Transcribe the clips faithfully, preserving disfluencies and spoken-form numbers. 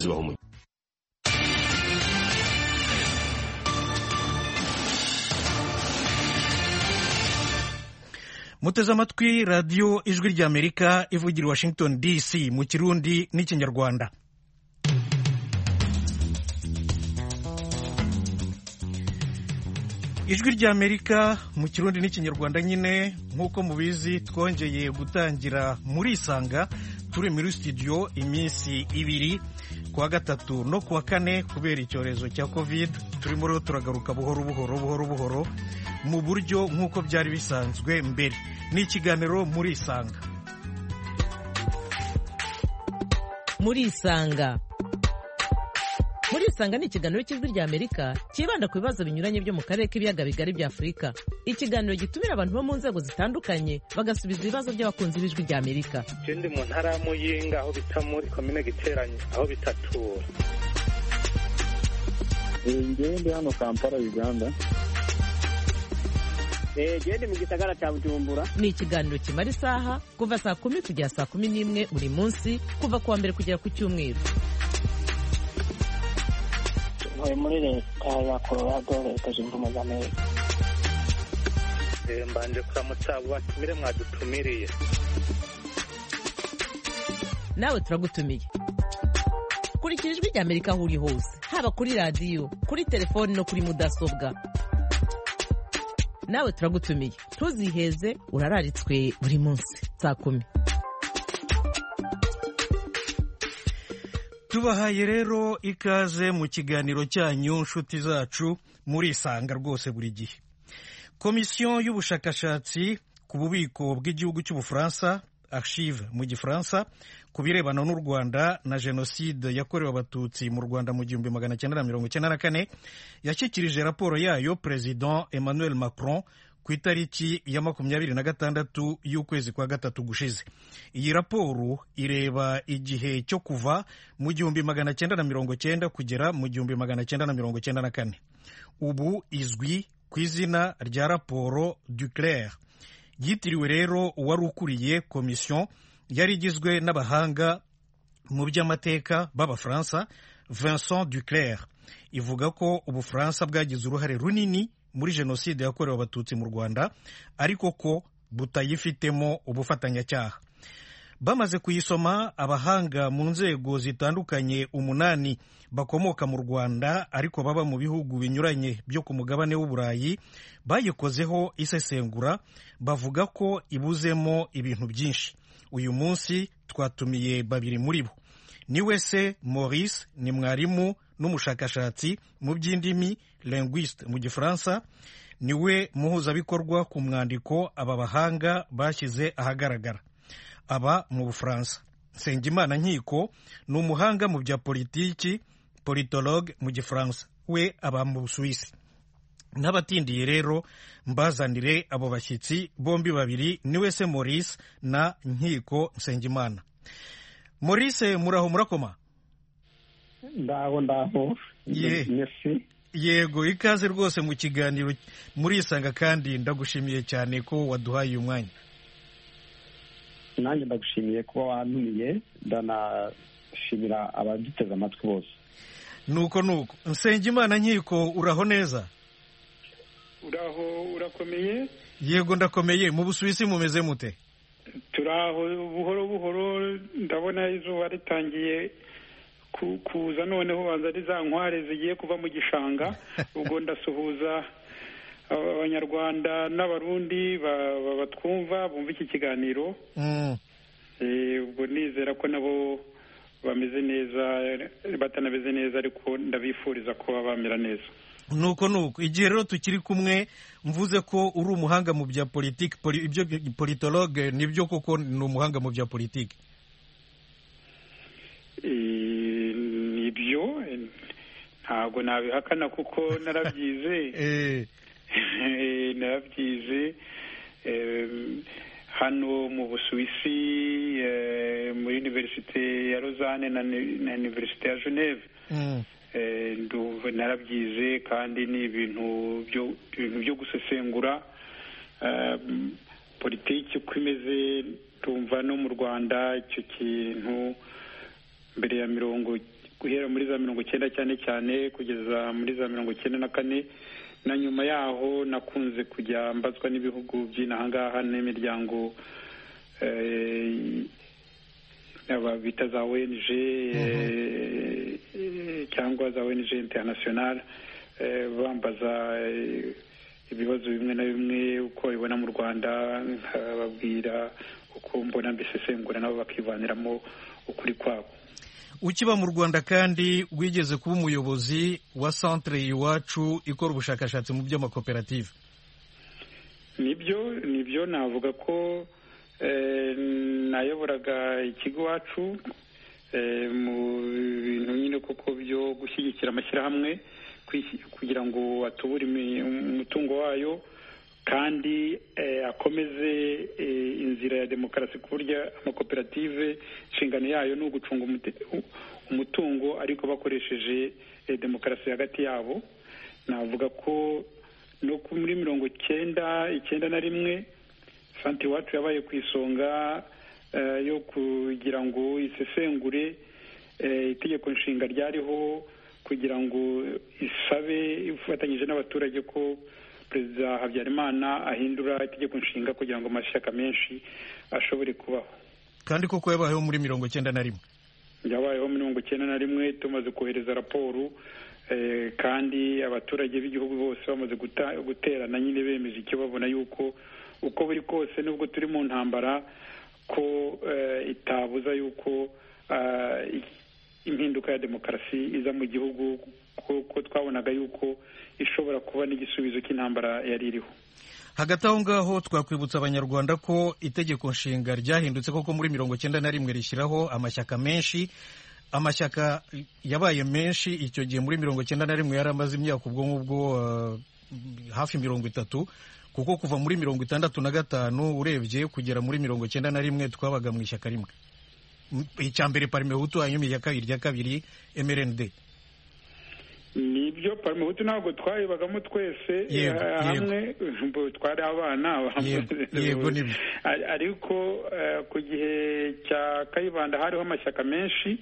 zibaho mu muteze amatwi radiyo ijwi ry'Amerika ivugira i Washington D C mu Kirundi n'Ikinyarwanda. Ijwi ry'Amerika mu Kirundi n'Ikinyarwanda nyine nk'uko mubizi twongeye gutangira muri Isanga turi muri studio iminsi ibiri kuwa gatatu no kuwa kane kubera icyorezo cya covid. Turimo rero turagaruka buhoro buhoro buhoro buhoro mu buryo nk'uko byari bisanzwe mbere. Ni ikiganiro muri Isanga. Muri Isanga muri Isanga ni ikiganiro cy'Ijwi ry'Amerika kibanda ku bibazo binyuranye byo mu karere k'ibiyaga bigari bya Afurika. Ikiganiro gitumira abantu bo mu nzego zitandukanye bagasubiza ibibazo by'abakunzi b'Ijwi ry'Amerika. Ndi mu ntara y'Amuyinga aho bita muri komine Giteranye aho bitatura. Ngende hano Kampala Uganda. Gende mu gisagara cya Bujumbura. Ni ikiganiro kimara isaha kuva saa kumi kugera saa kumi n'imwe buri munsi kuva kuwa mbere kugera ku cyumweru. Ntuye muri leta ya Colorado, leta zunze ubumwe za Amerika. Mbanje kuramutsa batumire mwadutumiriye. Nawe turagutumiye. Kurikira Ijwi ry'Amerika aho uri hose, haba kuri radiyo, kuri telefoni no kuri mudasobwa. Nawe turagutumiye. Ntuziheze, urararitswe buri munsi saa kumi. Tubahaye rero ikaze mu kiganiro cyanyu nshuti zacu muri Isanga rwose buri gihe. Komisiyo y'ubushakashatsi ku bubiko bw'igihugu cy'Ubufaransa, Archive mu Gifaransa, ku birebana n'u Rwanda na jenoside yakorewe abatutsi mu Rwanda mu gihumbi magana cyenda na mirongo icyenda na kane yashyikirije raporo yayo President Emmanuel Macron ku itariki ya makumyabiri na gatandatu y'ukwezi kwa gatatu gushize. Iyi raporo ireba igihe cyo kuva mu gihumbi magana cyenda na mirongo cyenda kugera mu gihumbi magana cyenda na mirongo cyenda na kane. Ubu izwi ku izina rya raporo Duclair. Yitiriwe rero uwari ukuriye komisiyo yari igizwe n'abahanga mu by'amateka b'Abafaransa, Vincent Duclair. Ivuga ko Ubufaransa bwagize uruhare runini muri jenoside yakorewe abatutsi mu Rwanda ariko ko butayifitemo ubufatanyacyaha. Bamaze kuyisoma, abahanga mu nzego zitandukanye umunani bakomoka mu Rwanda ariko baba mu bihugu binyuranye byo ku mugabane w'Uburayi bayikozeho isesengura, bavuga ko ibuzemo ibintu byinshi. Uyu munsi twatumiye babiri muri bo. Ni wese Maurice, ni mwarimu n'umushakashatsi mu by'indimi, linguiste mu Gifaransa, niwe muhuzabikorwa ku mwandiko aba bahanga bashyize ahagaragara. Aba mu Bufaransa. Nsengimana Nkiko ni umuhanga mu bya politiki, politologue mu Gifaransa, we aba mu Busuwisi. N'abatindiye rero mbazanire abo bashyitsi bombi babiri, ni wese Maurice na Nkiko Nsengimana. Maurice, muraho murakoma? Ndaho ndaho. Ye. Merci. Yego, ikaze rwose mu kiganiro muri Isanga kandi ndagushimiye cyane ko waduhaye uyu mwanya. Nanjye ndagushimiye kuba wantumiye, ndanashimira abaduteze amatwi bose. Nuko nuko. Nsengimana Nkiko, uraho neza? Uraho urakomeye? Yego ndakomeye. Mu Busuwisi mumeze mute? Turaho buhoro buhoro, ndabona izuba ritangiye kuza noneho banza ari za nkware zigiye kuva mu gishanga. Ubwo ndasuhuza Abanyarwanda n'Abarundi batwumva bumva iki kiganiro. Ubwo nizera ko nabo bameze neza, batanameze neza ariko ndabifuriza ko bamera neza. Nuko nuko. Igihe rero tukiri kumwe mvuze ko uri umuhanga mu bya politiki, ibyo politologue nibyo koko ni umuhanga mu bya politiki? Nibyo, ntabwo nabihakana kuko narabyize. narabyize hano mu Busuwisi, muri Universite ya Lausanne na Universite ya Geneve. Narabyize kandi ni ibintu byo gusesengura politiki uko imeze. Tumva no mu Rwanda icyo kintu mbere ya mirongo guhera muri za mirongo icyenda cyane cyane kugeza muri za mirongo icyenda na kane, na nyuma yaho nakunze kujya mbazwa n'ibihugu by'inahangaha n'imiryango bita za O N G cyangwa za O N G international, bambaza ibibazo bimwe na bimwe uko babibona mu Rwanda, nkababwira uko mbona mbisesengura nabo bakivaniramo ukuri kwabo. Ukiba mu Rwanda kandi wigeze kuba umuyobozi wa Centre Iwacu ikora ubushakashatsi mu by'amakoperative. Nibyo nibyo navuga ko nayoboraga ikigo Iwacu mu bintu nyine koko byo gushyigikira amashyirahamwe kugira ngo atubure umutungo wayo kandi akomeze inzira ya demokarasi, ku buryo amakoperative inshingano yayo ni ugucunga umutungo ariko bakoresheje demokarasi hagati yabo. Navuga ko no muri mirongo icyenda icyenda na rimwe Centre Iwacu yabaye ku isonga yo kugira ngo isesengure itegeko nshinga ryariho kugira ngo isabe ifatanyije n'abaturage ko Perezida Habyarimana ahindura itegeko nshinga kugira ngo amashyaka menshi ashobore kubaho. Kandi koko yabayeho muri mirongo icyenda na rimwe yabayeho mirongo icyenda na rimwe tumaze kohereza raporo kandi abaturage b'igihugu bose bamaze guterana nyine bemeje icyo babona yuko uko buri kose nubwo turi mu ntambara ko itabuza yuko impinduka ya demokarasi iza mu gihugu, kuko twabonaga yuko ishobora kuba n'igisubizo cy'intambara yari iriho. Hagati aho ngaho twakwibutsa abanyarwanda ko itegeko nshinga ryahindutse koko muri mirongo icyenda na rimwe rishyiraho amashyaka menshi. Amashyaka yabaye menshi icyo gihe muri mirongo icyenda na rimwe yari amaze imyaka ubwo ngubwo uh, hafi mirongo itatu, kuko kuva muri mirongo itandatu na gatanu urebye kugera muri mirongo icyenda na rimwe twabaga mu ishyaka rimwe, icya mbere Parmehutu, hanyuma irya kabiri irya kabiri M R N D. Nibyo, Parmehutu ntabwo twayibagamo twese hamwe, twari abana yego nibyo, ariko ku gihe cya Kayibanda hariho amashyaka menshi.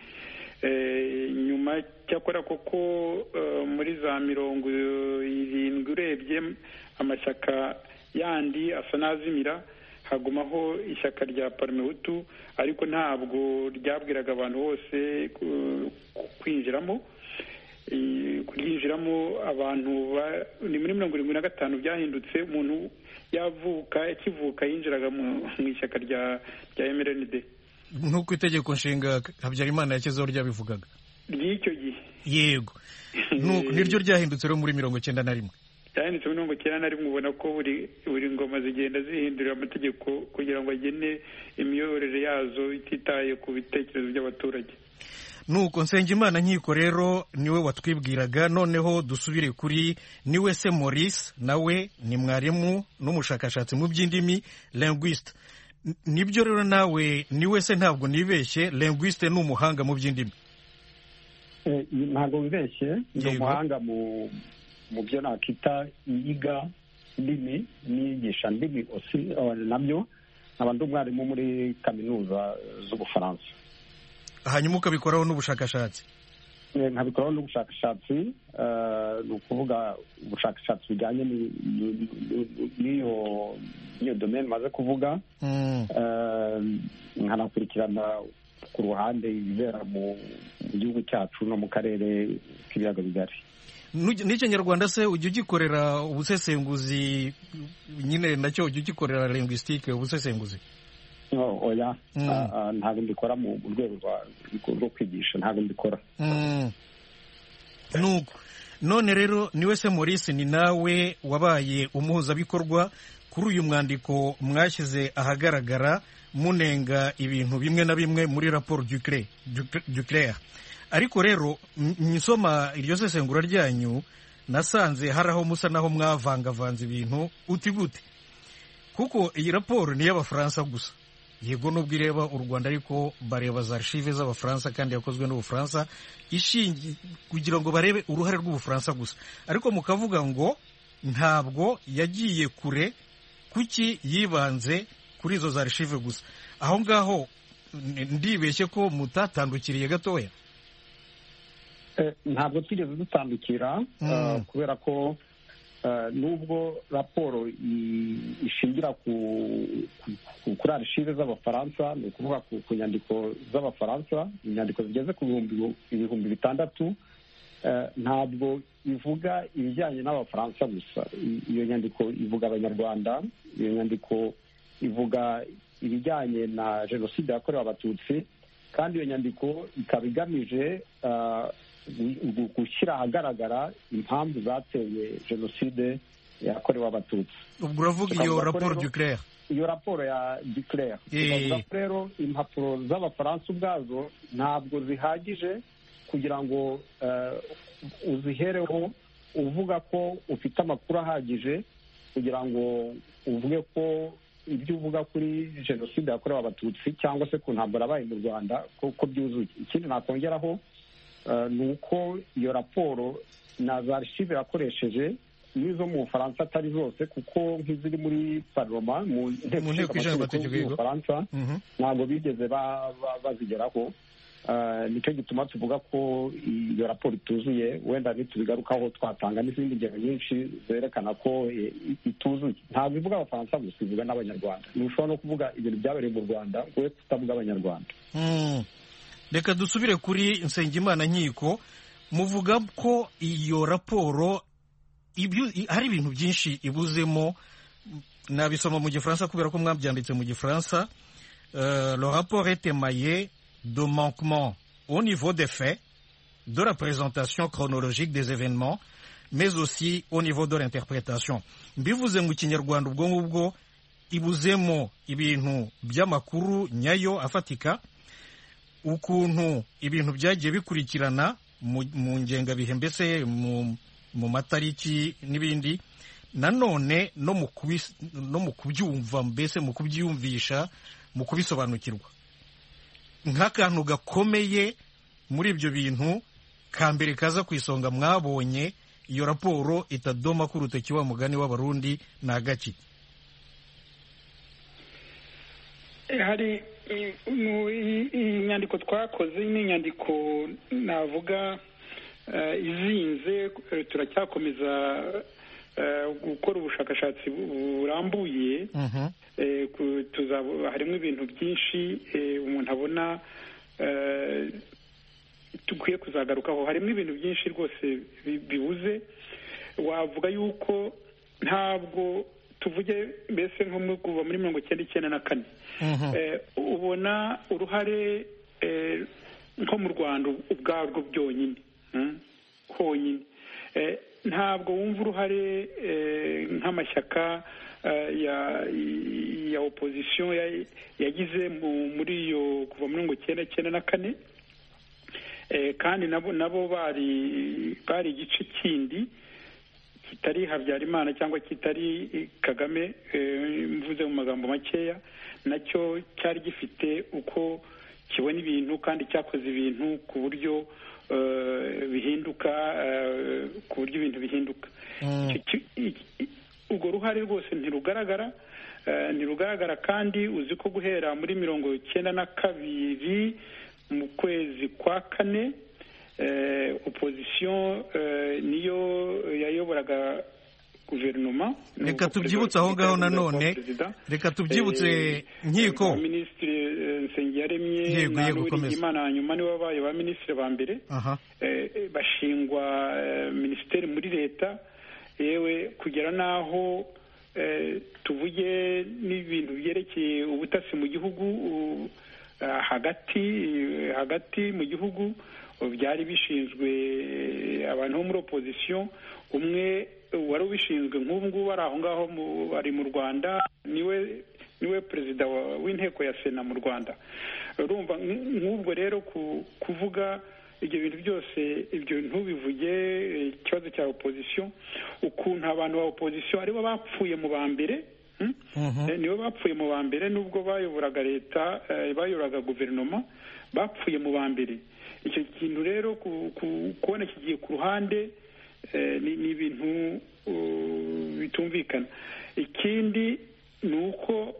Nyuma cyakora koko muri za mirongo irindwi urebye amashyaka yandi asa n'azimira, hagumaho ishyaka rya Parmehutu, ariko ntabwo ryabwiraga abantu bose kwinjiramo. kuryinjiramo abantu ni muri mirongo irindwi na gatanu byahindutse, umuntu yavuka akivuka yinjiraga mu ishyaka rya rya M R N D nk'uko itegeko nshinga Habyarimana yakezeho ryabivugaga ry'icyo gihe. Yego, niryo ryahindutse rero muri mirongo icyenda na rimwe ryahindutse muri mirongo icyenda na rimwe. Ubona ko buri buri ngoma zigenda zihindurira amategeko kugira ngo agene imiyoborere yazo ititaye ku bitekerezo by'abaturage. Nuko Nsengimana Nkiko rero niwe watwibwiraga. Noneho dusubire kuri Niwese Maurice, nawe ni mwarimu n'umushakashatsi mu by'indimi, linguiste. Nibyo rero nawe Niwese ntabwo nibeshye, linguiste ni umuhanga mu by'indimi? Ntabwo wibeshye, ni umuhanga mu mu byo nakita iyiga ndimi niyigisha ndimi osi nabyo. Aba ndi umwarimu muri kaminuza z'Ubufaransa. Hanyuma ukabikoraho n'ubushakashatsi? Nkabikoraho n'ubushakashatsi, ni ukuvuga ubushakashatsi bujyanye n'iyo n'iyo domaine maze kuvuga. Nkanakurikirana ku ruhande ibibera mu gihugu cyacu no mu karere k'ibiyaga bigari. N'ikinyarwanda se ujya ugikorera ubusesenguzi nyine nacyo ujya ugikorera linguistique ubusesenguzi? Oya, ntabwo mbikora mu rwego rwo kwigisha, ntabwo mbikora. Nuko none rero Niwese Maurice, ni nawe wabaye umuhuzabikorwa kuri uyu mwandiko mwashyize ahagaragara munenga ibintu bimwe na bimwe muri raporo Duclair. Ariko rero nsoma iryo sesengura ryanyu nasanze hari aho musa naho mwavangavanze ibintu uti gute, kuko iyi raporo ni y'Abafaransa gusa. Yego nubwo ireba u Rwanda, ariko bareba za archive z'Abafaransa kandi yakozwe n'Ubufaransa ishingiye kugira ngo barebe uruhare rw'Ubufaransa gusa, ariko mukavuga ngo ntabwo yagiye kure, kuki yibanze kuri izo za archive gusa. Aho ngaho ndibeshye ko mutatandukiriye gatoya? ntabwo twigeze dutandukira kubera ko nubwo raporo ishingira kuri arishive z'abafaransa, ni ukuvuga ku nyandiko z'abafaransa, inyandiko zigeze ku ibihumbi bitandatu, ntabwo ivuga ibijyanye n'abafaransa gusa. Iyo nyandiko ivuga abanyarwanda, iyo nyandiko ivuga ibijyanye na jenoside yakorewe abatutsi, kandi iyo nyandiko ikaba igamije gushyira ahagaragara impamvu zateye jenoside yakorewe abatutsi. ubwo uravuga iyo raporo Duclair? Iyo raporo ya Duclair. Tukavuga ko rero impapuro z'abafaransa ubwazo ntabwo zihagije kugira ngo uzihereho uvuga ko ufite amakuru ahagije kugira ngo uvuge ko ibyo uvuga kuri jenoside yakorewe abatutsi cyangwa se ku ntambara yabaye mu Rwanda ko byuzuye. Ikindi nakongeraho ni uko iyo raporo na za archive yakoresheje n'izo mu Bufaransa atari zose, kuko nk'iziri muri parlement mu nteko ishinga amategeko y'Ubufaransa ntabwo bigeze bazigeraho. Nicyo gituma tuvuga ko iyo raporo ituzuye. Wenda ntitubigarukaho, twatanga n'izindi ngero nyinshi zerekana ko ituzuye. Ntabwo ivuga abafaransa gusa, ivuga n'abanyarwanda. Ntushobora no kuvuga ibintu byabereye mu Rwanda we kutavuga abanyarwanda. Reka dusubire kuri Nsengimana Nkiko. Muvuga ko iyo raporo hari ibintu byinshi ibuzemo. Nabisoma mu Gifaransa kubera ko mwabyanditse mu Gifaransa. Le rapport est émaillé de manquements au niveau des faits, de la présentation chronologique des événements, mais aussi au niveau de l'interprétation. Mbivuze mu Kinyarwanda ubwo ngubwo ibuzemo ibintu by'amakuru nyayo afatika, ukuntu ibintu byagiye bikurikirana mu ngengabihe, mbese mu matariki n'ibindi, nanone no mu kubyumva, mbese mu kubyiyumvisha, mu kubisobanukirwa. Nk'akantu gakomeye muri ibyo bintu ka mbere kaza ku isonga mwabonye iyo raporo itadoma ku rutoki wa mugani w'Abarundi ni agaki? hari iyi nyandiko twakoze ni inyandiko navuga izinze. Turacyakomeza gukora ubushakashatsi burambuye. Harimo ibintu byinshi umuntu abona dukwiye kuzagarukaho. Harimo ibintu byinshi rwose bibuze. Wavuga yuko ntabwo tuvuge mbese nko kuva muri mirongo icyenda icyenda na kane ubona uruhare nko mu Rwanda ubwarwo byonyine honyine. Ntabwo wumva uruhare nk'amashyaka ya ya opposition yagize muri iyo kuva muri mirongo icyenda icyenda na kane, kandi nabo nabo bari bari igice kindi kitari Habyarimana cyangwa kitari Kagame, mvuze mu magambo makeya, nacyo cyari gifite uko kibona ibintu kandi cyakoze ibintu ku buryo bihinduka ku buryo ibintu bihinduka. Urwo ruhare rwose ntirugaragara ntirugaragara kandi uzi ko guhera muri mirongo icyenda na kabiri mu kwezi kwa kane opposition niyo yayoboraga guverinoma. Reka tubyibutse aho ngaho nanone, reka tubyibutse Nkiko. Minisitiri Nsengiyaremye na Uwiringiyimana hanyuma nibo babaye ba minisitiri ba mbere, bashingwa minisiteri muri leta, yewe kugera n'aho tuvuge n'ibintu byerekeye ubutasi mu gihugu hagati hagati mu gihugu byari bishinzwe abantu bo muri opposition. Umwe wari ubishinzwe nk'ubu ngubu ari aho ngaho ari mu Rwanda, niwe niwe perezida w'inteko ya Sena mu Rwanda. Urumva nk'ubwo rero kuvuga ibyo bintu byose, ibyo ntubivuge ikibazo cya opposition, ukuntu abantu ba opposition aribo bapfuye mu ba mbere, nibo bapfuye mu ba mbere nubwo bayoboraga leta, bayoboraga guverinoma, bapfuye mu ba mbere. Icyo kintu rero kubona kigiye ku ruhande ni ibintu bitumvikana. Ikindi ni uko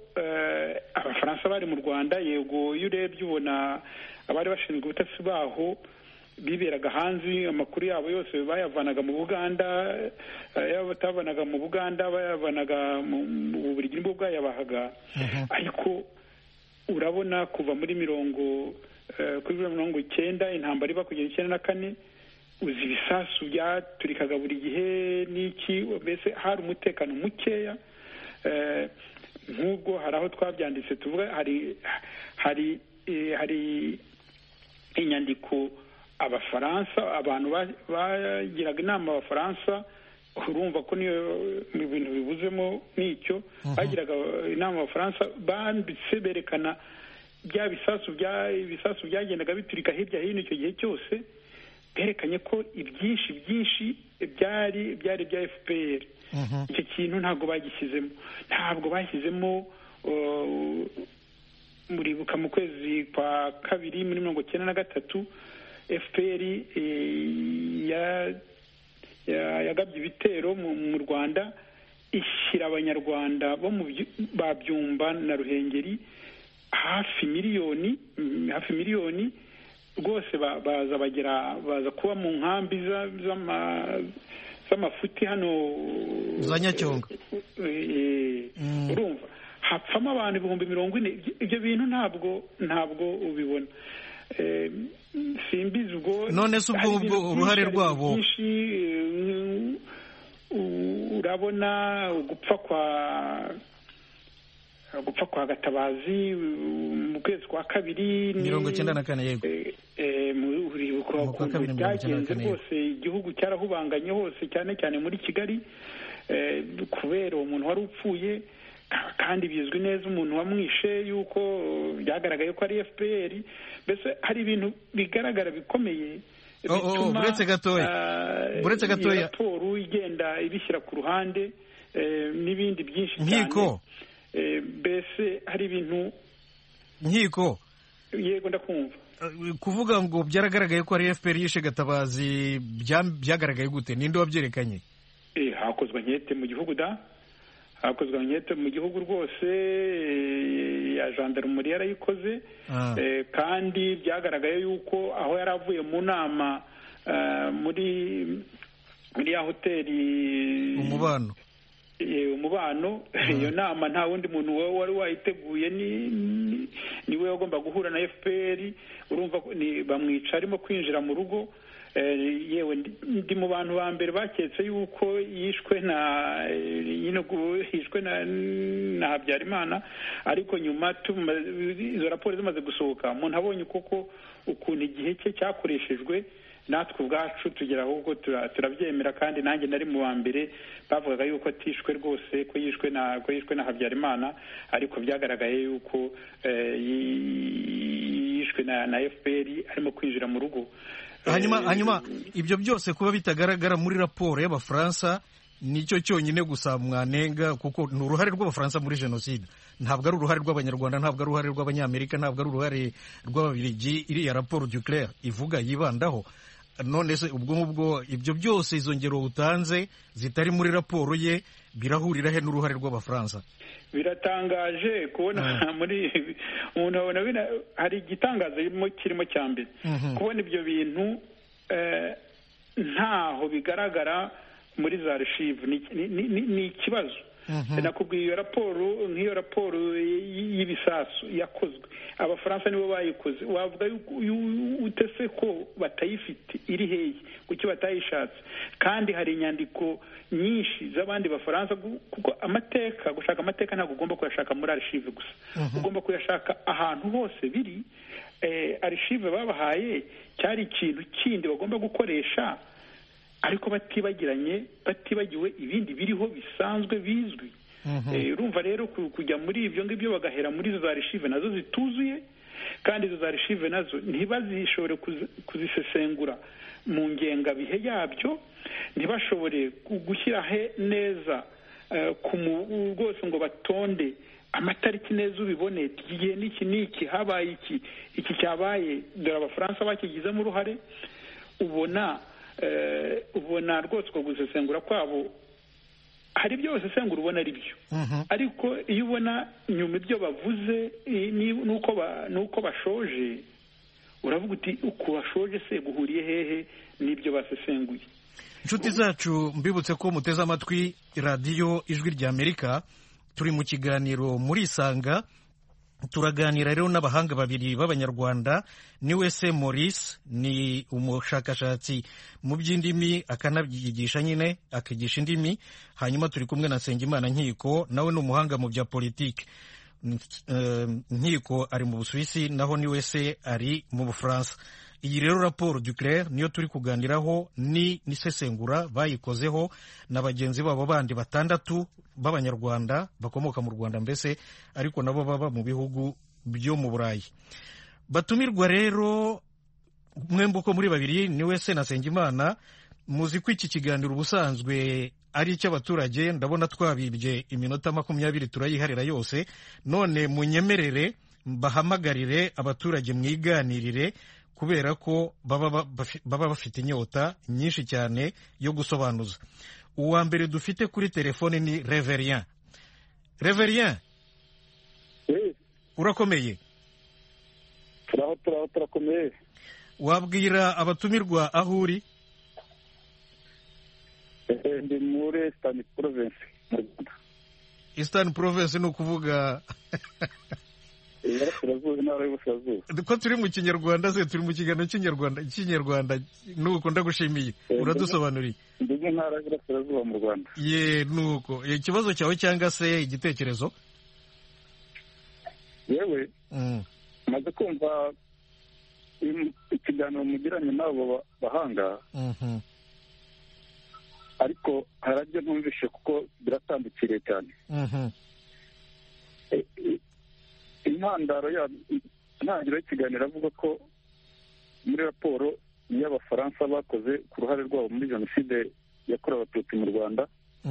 abafaransa bari mu Rwanda, yego iyo urebye ubona abari bashinzwe ubutasi baho biberaga hanze, amakuru yabo yose bayavanaga mu Buganda, yaba batavanaga mu Buganda bayavanaga mu Bubiligi nibwo bwayabahaga. Ariko urabona kuva muri mirongo kuri mirongo icyenda intambara iba kugera icyenda na kane, uzi ibisasu byaturikaga buri gihe n'iki, mbese hari umutekano mukeya. Nk'ubwo hari aho twabyanditse tuvuga hari hari hari inyandiko abafaransa, abantu bagiraga inama abafaransa, urumva ko niyo mu bintu bibuzemo n'icyo, bagiraga inama abafaransa banditse berekana bya bisasu bya ibisasu byagendaga biturika hirya hino icyo gihe cyose, berekanye ko ibyinshi byinshi byari byari bya F P R. Icyo kintu ntabwo bagishyizemo ntabwo bashyizemo muribuka mu kwezi kwa kabiri muri mirongo icyenda na gatatu F P R yagabye ibitero mu Rwanda, ishyira abanyarwanda bo mu Byumba na Ruhengeri hafi miliyoni hafi miliyoni rwose baza bagera baza kuba mu nkambi z'amafuti hano za Nyacyonga. Urumva hapfamo abantu ibihumbi mirongo ine. Ibyo bintu ntabwo ntabwo ubibona. Simbizi ubwo none se ubwo ubwo uruhare rwabo urabona gupfa kwa gupfa kwa Gatabazi mu kwezi kwa kabiri mirongo icyenda na kane yego byagenze rwose, igihugu cyarahubanganye hose, cyane cyane muri Kigali, kubera umuntu wari upfuye kandi bizwi neza umuntu wamwishe yuko byagaragaye ko ari F P R. Mbese hari ibintu bigaragara bikomeye bituma buretse gatoya buretse gatoya raporo igenda ibishyira ku ruhande n'ibindi byinshi cyane. Mbese hari ibintu nkiko yego ndakumva kuvuga ngo byaragaragaye ko ari F P R yishe Gatabazi, byagaragaye gute? Ninde wabyerekanye? Eh hakozwe nkete mu gihugu da hakozwe nkete mu gihugu rwose, ya gendarmerie yarayikoze, kandi byagaragaye yuko aho yari avuye mu nama muri muri ya hoteli Umubano umubano iyo nama nta wundi muntu wari wayiteguye, ni niwe wagomba guhura na F P R. Urumva bamwica arimo kwinjira mu rugo. Yewe ndi mu bantu ba mbere baketse yuko yishwe na yino yishwe na na Habyarimana, ariko nyuma izo raporo zimaze gusohoka umuntu abonye koko ukuntu igihe cye cyakoreshejwe, natwe ubwacu tugera ahubwo turabyemera, kandi nanjye nari mu wa mbere bavugaga yuko atishwe rwose, ko yishwe na ko yishwe na Habyarimana, ariko byagaragaye yuko yishwe na na F P R arimo kwinjira mu rugo. hanyuma hanyuma ibyo byose kuba bitagaragara muri raporo y'Abafaransa nicyo cyonyine gusa mwanenga, kuko ni uruhare rw'Abafaransa muri jenoside, ntabwo ari uruhare rw'Abanyarwanda, ntabwo ari uruhare rw'Abanyamerika, ntabwo ari uruhare rw'Ababiligi iriya raporo Duclair ivuga yibandaho. None se ubwo ngubwo ibyo byose izo ngero utanze zitari muri raporo ye birahurira he n'uruhare rw'Abafaransa? Biratangaje kubona muri umuntu abona hari igitangaza kirimo cya mbere, kubona ibyo bintu ntaho bigaragara muri za archive. Ni ikibazo. Nakubwiye iyo raporo nk'iyo raporo y'ibisasu yakozwe, Abafaransa nibo bayikoze, wavuga utese ko batayifite iri hehe, kuki batayishatse? Kandi hari inyandiko nyinshi z'abandi Bafaransa, kuko amateka gushaka amateka ntabwo ugomba kuyashaka muri archive gusa, ugomba kuyashaka ahantu hose biri. Archive babahaye cyari ikintu kindi bagomba gukoresha, ariko batibagiranye batibagiwe ibindi biriho bisanzwe bizwi. Urumva rero kujya muri ibyo ngibyo bagahera muri izo za archive nazo zituzuye, kandi izo za archive nazo ntibazishobore kuzisesengura mu ngengabihe yabyo, ntibashobore gushyira neza ku rwose ngo batonde amatariki neza ubibone, igihe n'iki n'iki habaye iki iki cyabaye, dore Abafaransa bakigizemo uruhare. Ubona ubona rwose ko gusesengura kwabo hari ibyo basesengura ubona ari byo, ariko iyo ubona nyuma ibyo bavuze nuko nuko bashoje, uravuga uti uko bashoje se guhuriye hehe n'ibyo basesenguye. inshuti zacu mbibutse ko muteze amatwi radiyo ijwi ry'Amerika, turi mu kiganiro muri Isanga. Turaganira rero n'abahanga babiri b'abanyarwanda. Niwese Maurice ni umushakashatsi mu by'indimi akanabyigisha, nyine akigisha indimi. Hanyuma turi kumwe na Nsengimana Nkiko, nawe ni umuhanga mu bya politiki. Nkiko ari mu Busuwisi, naho Niwese ari mu Bufaransa. Iyi rero raporo Duclair niyo turi kuganiraho, ni nisesengura bayikozeho na bagenzi babo bandi batandatu b'abanyarwanda bakomoka mu Rwanda mbese, ariko nabo baba mu bihugu byo mu Burayi. Batumirwa rero mwembi uko muri babiri, Niwese na Nsengimana, muzi ko iki kiganiro ubusanzwe ari icy'abaturage. Ndabona twabibye iminota makumyabiri turayiharira yose, none munyemerere mbahamagarire abaturage mwiganirire, kubera ko baba bafite inyota nyinshi cyane yo gusobanuza. Uwa mbere dufite kuri telefone ni Reverien. Reverien, urakomeye? turaho turaho turakomeye. Wabwira abatumirwa aho uri? ndi muri Eastern Province mu Rwanda. Eastern Province ni ukuvuga ko turi mu Kinyarwanda se, turi mu kiganiro cy'inyarwanda cy'inyarwanda nuko ndagushimiye uradusobanuriye. Ndi mu ntara y'Iburasirazuba mu Rwanda. Ye, nuko ikibazo cyawe cyangwa se igitekerezo? Yewe maze kumva ikiganiro mugiranye n'abo bahanga, ariko harajya ntumvishe kuko biratandukiriye cyane. Intandaro intangiriro y'ikiganiro avuga ko muri raporo y'Abafaransa bakoze ku ruhare rwabo muri jenoside yakorewe Abatutsi mu Rwanda,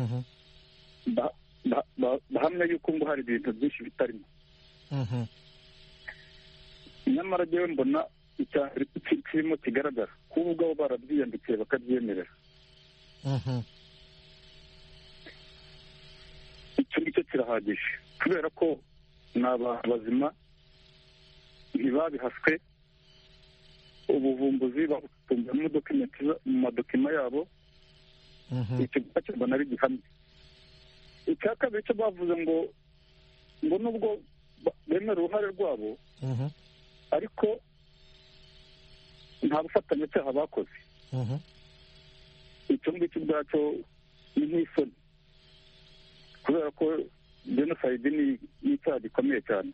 bahamya yuko ngo hari ibintu byinshi bitarimo. Nyamara jyewe mbona icyambere kirimo kigaragara kuba ubwabo barabyiyandikiye bakabyemerera. Icyo ngicyo kirahagije, kubera ko ni abantu bazima, ntibabihaswe. Ubuvumbuzi babutumva mu madokima yabo, icyo gicyo mbona ari gihamye. Icya kabiri cyo bavuze ngo ngo nubwo bemera uruhare rwabo, ariko nta bufatanyacyaha bakoze. Icyo ngicyo ubwacyo ni nk'isoni, kubera ko jenoside ni icyaha gikomeye cyane.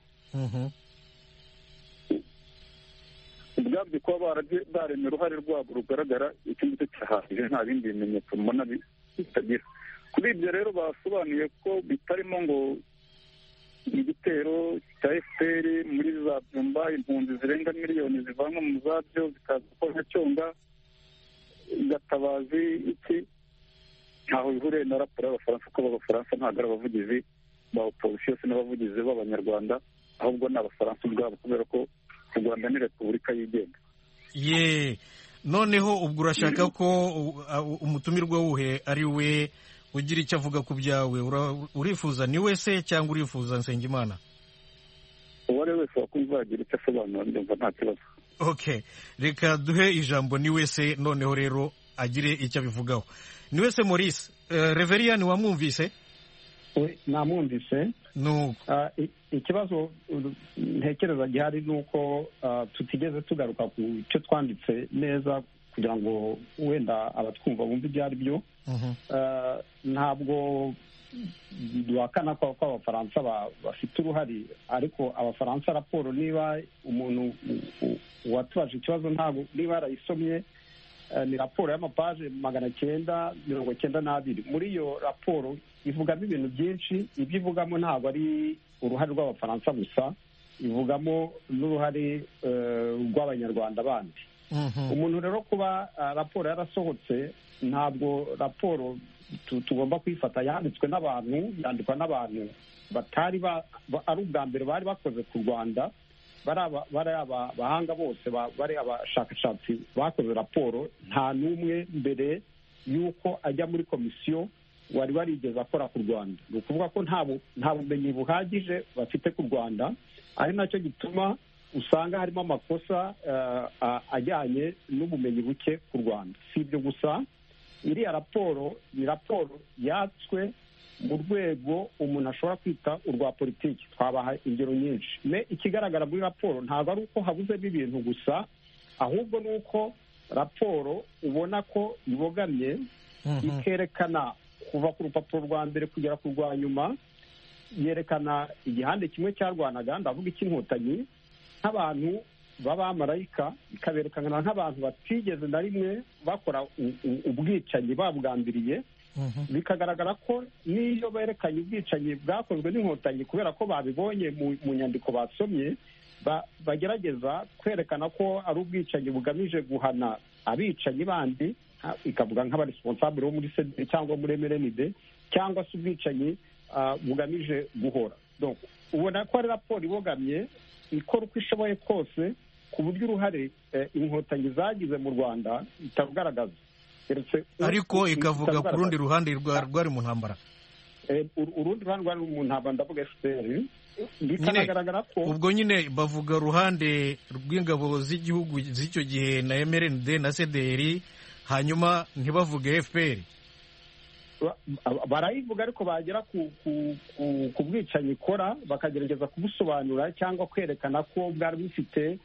Ubwabyo kuba baremye uruhare rwabo rugaragara, icyo ngicyo kirahagije, nta bindi bimenyetso mbona bitagira. Kuri ibyo rero basobanuye ko bitarimo ngo igitero cya F P R muri za Byumba, impunzi zirenga miliyoni zivanwa mu zabyo zikaza ko Nyacyonga, Gatabazi, iki ntaho bihuriye na raporo y'Abafaransa, ko Abafaransa ntabwo ari abavugizi ba opposition n'abavugizi b'Abanyarwanda, ahubwo ni Abafaransa ubwabo, kubera ko u Rwanda ni repubulika yigenga. Ye, noneho ubwo urashaka ko umutumirwa wuhe ari we ugira icyo avuga ku byawe? Urifuza Niwese cyangwa urifuza Nsengimana? Uwo ari wese wakumva yagira icyo asobanura, ndumva nta kibazo. Okay, reka duhe ijambo Niwese noneho rero agire icyo abivugaho. Niwese Maurice, uh, Reverien wamwumvise? We, namwumvise. Nuko uh, ikibazo ntekereza gihari nuko uh, tutigeze tugaruka ku cyo twanditse neza kugira ngo wenda abatwumva bumve ibyo ari byo. Ntabwo duhakana ko Abafaransa bafite uruhare, ariko Abafaransa raporo, niba umuntu watubaje ikibazo ntabwo niba yarayisomye, ni raporo y'amapaje magana cyenda mirongo cyenda n'abiri. Muri iyo raporo ivugamo ibintu byinshi. Ibyo ivugamo ntabwo ari uruhare rw'Abafaransa gusa, ivugamo n'uruhare rw'Abanyarwanda bandi. Umuntu rero kuba raporo yarasohotse, ntabwo raporo tugomba kuyifata yanditswe n'abantu, yandikwa n'abantu batari ari ubwa mbere bari bakoze ku Rwanda, bari abahanga bose, bari abashakashatsi bakoze raporo. Nta n'umwe mbere y'uko ajya muri komisiyo wari warigeze akora ku Rwanda. Ni ukuvuga ko nta bumenyi buhagije bafite ku Rwanda, ari nacyo gituma usanga harimo amakosa ajyanye n'ubumenyi buke ku Rwanda. Si ibyo gusa, iriya raporo ni raporo yatswe mu rwego umuntu ashobora kwita urwa politiki. Twabaha ingero nyinshi. Ikigaragara muri raporo ntabwo ari uko habuzemo ibintu gusa, ahubwo ni uko raporo ubona ko ibogamye, ikerekana kuva ku rupapuro rwa mbere kugera ku rwa nyuma, yerekana igihande kimwe cyarwanaga, ndavuga icy'inkotanyi, nk'abantu b'abamarayika, ikaberekana nk'abantu batigeze na rimwe bakora ubwicanyi babwambiriye. Bikagaragara ko n'iyo berekanye ubwicanyi bwakozwe n'inkotanyi, kubera ko babibonye mu nyandiko basomye, bagerageza kwerekana ko ari ubwicanyi bugamije guhana abicanyi bandi, ikavuga nk'abaresponsable bo muri C D R cyangwa muri M R N D, cyangwa se ubwicanyi bugamije guhora. Donc ubona ko ari raporo ibogamye, ikora uko ishoboye kose ku buryo uruhare inkotanyi zagize mu Rwanda itarugaragaza, ariko ikavuga ku rundi ruhande rwari mu ntambara. Urundi ruhande rwari mu ntambara, ndavuga F P R. Bikanagaragara ko ubwo nyine bavuga uruhande rw'ingabo z'igihugu z'icyo gihe na M R N D na C D R, hanyuma ntibavuge F P R. Barayivuga, ariko bagera ku bwicanyi ikora bakagerageza kubusobanura cyangwa kwerekana ko bwari bufite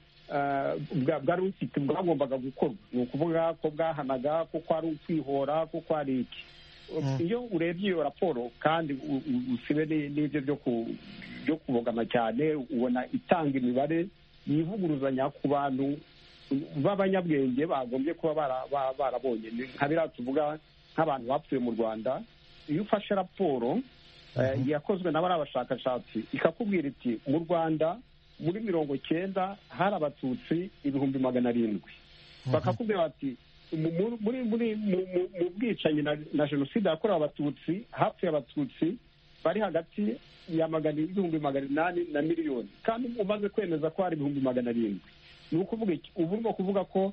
bwari bufite bwagombaga gukorwa. Ni ukuvuga ko bwahanaga, ko kwari ukwihora, ko kwari iki. Iyo urebye iyo raporo kandi usibe n'ibyo byo kubogama cyane, ubona itanga imibare yivuguruzanya ku bantu b'abanyabwenge bagombye kuba barabonye. Nka biriya tuvuga nk'abantu bapfuye mu Rwanda, iyo ufashe raporo yakozwe n'abari abashakashatsi ikakubwira iti mu Rwanda muri mirongo cyenda hari abatutsi ibihumbi magana arindwi, bakakubwira bati muri mu bwicanyi na jenoside yakorewe abatutsi hapfuye abatutsi bari hagati ya magana ibihumbi magana inani na miliyoni, kandi umaze kwemeza ko hari ibihumbi magana arindwi. Ni ukuvuga iki? Ubu urimo kuvuga ko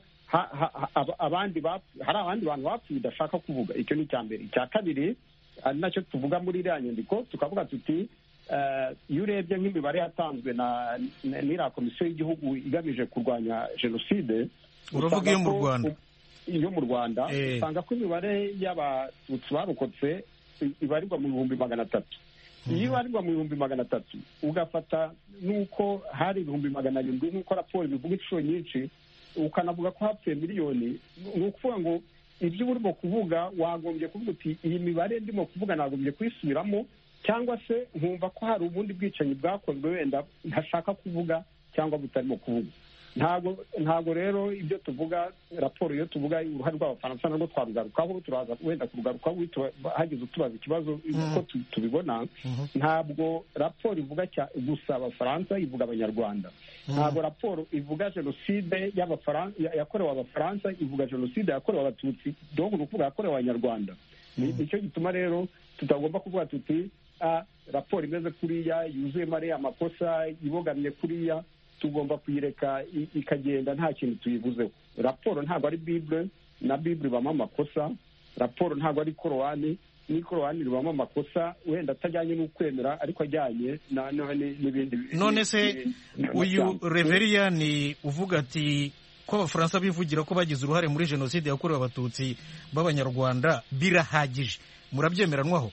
abandi hari abandi bantu bapfuye udashaka kuvuga. Icyo ni icya mbere. Icya kabiri ari nacyo tuvuga muri iriya nyandiko, tukavuga tuti iyo urebye nk'imibare yatanzwe na n'iriya komisiyo y'igihugu igamije kurwanya jenoside, uravuga iyo mu Rwanda iyo mu Rwanda usanga ko imibare y'abatutsi barokotse ibarirwa mu bihumbi magana atatu. Iyo ibarirwa mu bihumbi magana atatu ugafata n'uko hari ibihumbi magana arindwi n'uko raporo bivuga inshuro nyinshi, ukanavuga ko hapfuye miliyoni, ni ukuvuga ngo ibyo urimo kuvuga wagombye kuvuga uti iyi mibare ndimo kuvuga nagombye kuyisubiramo, cyangwa se nkumva ko hari ubundi bwicanyi bwakozwe wenda ntashaka kuvuga cyangwa butarimo kuvuga. Ntago ntago rero ibyo tuvuga raporo, iyo tuvuga uruhare rw'Abafaransa narwo twarugarukaho, turaza wenda kurugarukaho hagize utubaza ikibazo uko tubibona. Ntabwo raporo ivuga gusa Abafaransa, ivuga Abanyarwanda. Ntabwo raporo ivuga jenoside y'Abafaransa yakorewe Abafaransa, ivuga jenoside yakorewe Abatutsi, donc ni ukuvuga yakorewe Abanyarwanda. Nicyo gituma rero tutagomba kuvuga tuti raporo imeze kuriya yuzuyemo ariya amakosa ibogamye kuriya, tugomba kuyireka ikagenda nta kintu tuyivuzeho. Raporo ntabwo ari Bible, na Bible ibamo amakosa. Raporo ntabwo ari Korowani, ni Korowani ribamo amakosa wenda atajyanye n'ukwemera, ariko ajyanye n'ibindi. None se uyu Reveriyani uvuga ati ko Abafaransa bivugira ko bagize uruhare muri jenoside yakorewe Abatutsi b'Abanyarwanda birahagije, murabyemeranwaho?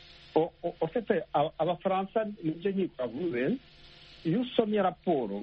Ofite Abafaransa nibyo nkiko bavuze. Iyo usomye raporo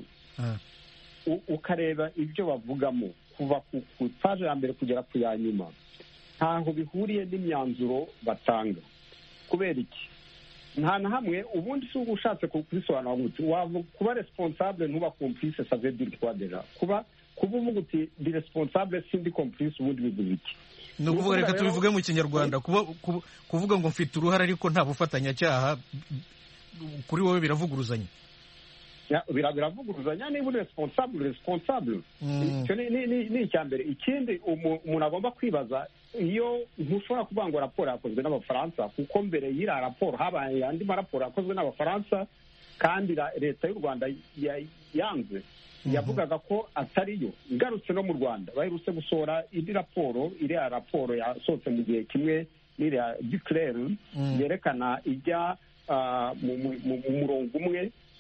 ukareba ibyo bavugamo kuva ku paje ya mbere kugera ku ya nyuma, ntaho bihuriye n'imyanzuro batanga. Kubera iki? Nta na hamwe ubundi si ushatse kubisobanura gute kuba responsable ntuba complice, ça veut dire quoi déjà? Kuba kuba uvuga uti ndi responsable sindi complice, ubundi bivuze iki? Ni ukuvuga, reka tubivuge mu Kinyarwanda, kuvuga ngo mfite uruhare ariko nta bufatanyacyaha, kuri wowe biravuguruzanya? biravuguruzanya. Niba uri responsable responsable, icyo ni icya mbere. Ikindi umuntu agomba kwibaza, iyo ntushobora kuvuga ngo raporo yakozwe n'Abafaransa, kuko mbere y'iriya raporo habaye andi maraporo yakozwe n'Abafaransa, kandi leta y'u Rwanda yanze, yavugaga ko atariyo. Ngarutse no mu Rwanda baherutse gusohora indi raporo, iriya raporo yasohotse mu gihe kimwe n'iriya Duclair, yerekana ijya mu murongo umwe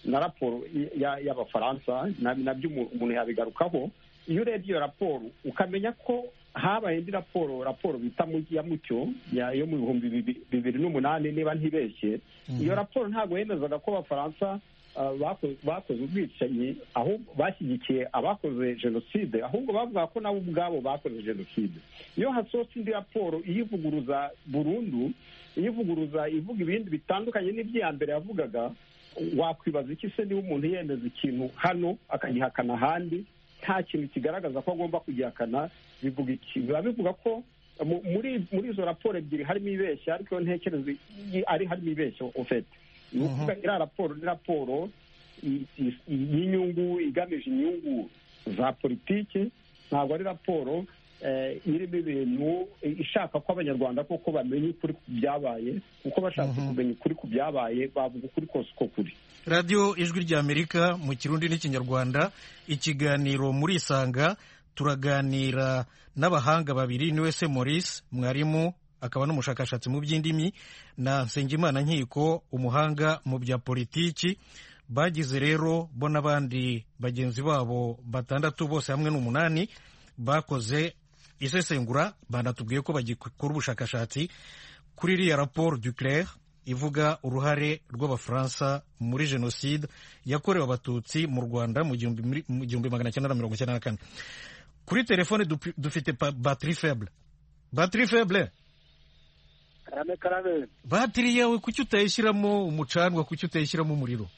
na raporo y'abafaransa nabyo umuntu yabigarukaho. iyo urebye iyo raporo ukamenya ko habaye indi raporo raporo bita ya mucyo yo mu bihumbi bibiri n'umunani niba ntibeshye, iyo raporo ntabwo yemezaga ko abafaransa bakoze ubwicanyi aho bashyigikiye abakoze jenoside, ahubwo bavuga ko nabo ubwabo bakoze jenoside. iyo hasohotse indi raporo iyivuguruza burundu, iyivuguruza ivuga ibindi bitandukanye n'ibya mbere yavugaga, wakwibaza iki se niba umuntu yemeza ikintu hano akagihakana ahandi, nta kintu kigaragaza ko agomba kugihakana, bivuga iki? biba bivuga ko muri muri izo raporo ebyiri harimo ibeshya, ariko ntekereza ari harimo ibeshya ofete. ni ukuvuga iriya raporo ni raporo y'inyungu igamije inyungu za politiki, ntabwo ari raporo irimo ibintu ishaka ko abanyarwanda koko bamenya ukuri ku byabaye, kuko bashaka kumenya ukuri ku byabaye bavuga ukuri kose uko kuri. radiyo ijwi ry'Amerika mu kirundi n'ikinyarwanda, ikiganiro muri Isanga, turaganira n'abahanga babiri, ni wese Maurice, mwarimu akaba n'umushakashatsi mu by'indimi, na Nsengimana Nkiko, umuhanga mu bya politiki. bagize rero bo n'abandi bagenzi babo batandatu, bose hamwe n'umunani, bakoze isesengura, banatubwiye ko bagikora ubushakashatsi kuri iriya raporo Duclair ivuga uruhare rw'abafaransa muri jenoside yakorewe abatutsi mu Rwanda mu gihumbi magana cyenda na mirongo icyenda na kane. Kuri telefone dufite batiri feble. Batiri feble, karame karame, batiri yawe kuki utayishyiramo umucanwa, kuki utayishyiramo umuriro?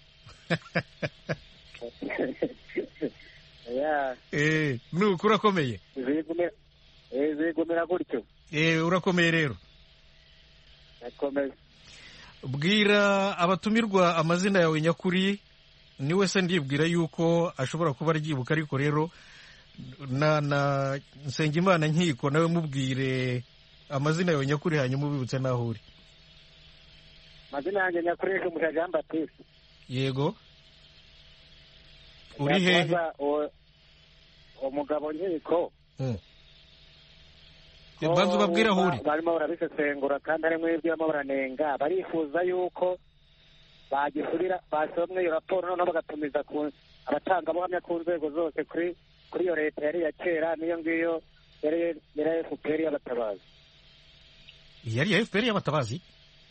eh nuko urakomeye? zigumira gutyo. eh urakomeye rero? nakomeye. Bwira abatumirwa amazina yawe nyakuri. ni wese ndibwira yuko ashobora kuba aryibuka, ariko rero na na Nsengimana Nkiko nawe mubwire amazina yawe nyakuri, hanyuma ubibutse naho uri. Amazina yanjye nyakuri ni Mugisha Jean Baptiste. Yego, uri hehe? umugabo Nkiko. banza ubabwira aho uri. barimo barabisesengura kandi harimo ibyo barimo baranenga, barifuza yuko bagisubira basomwe iyo raporo noneho bagatumiza abatangabuhamya ku nzego zose kuri kuri iyo leta yari ya kera, niyo ngiyo yari yari F P R y'abatabazi. yari F P R y'abatabazi?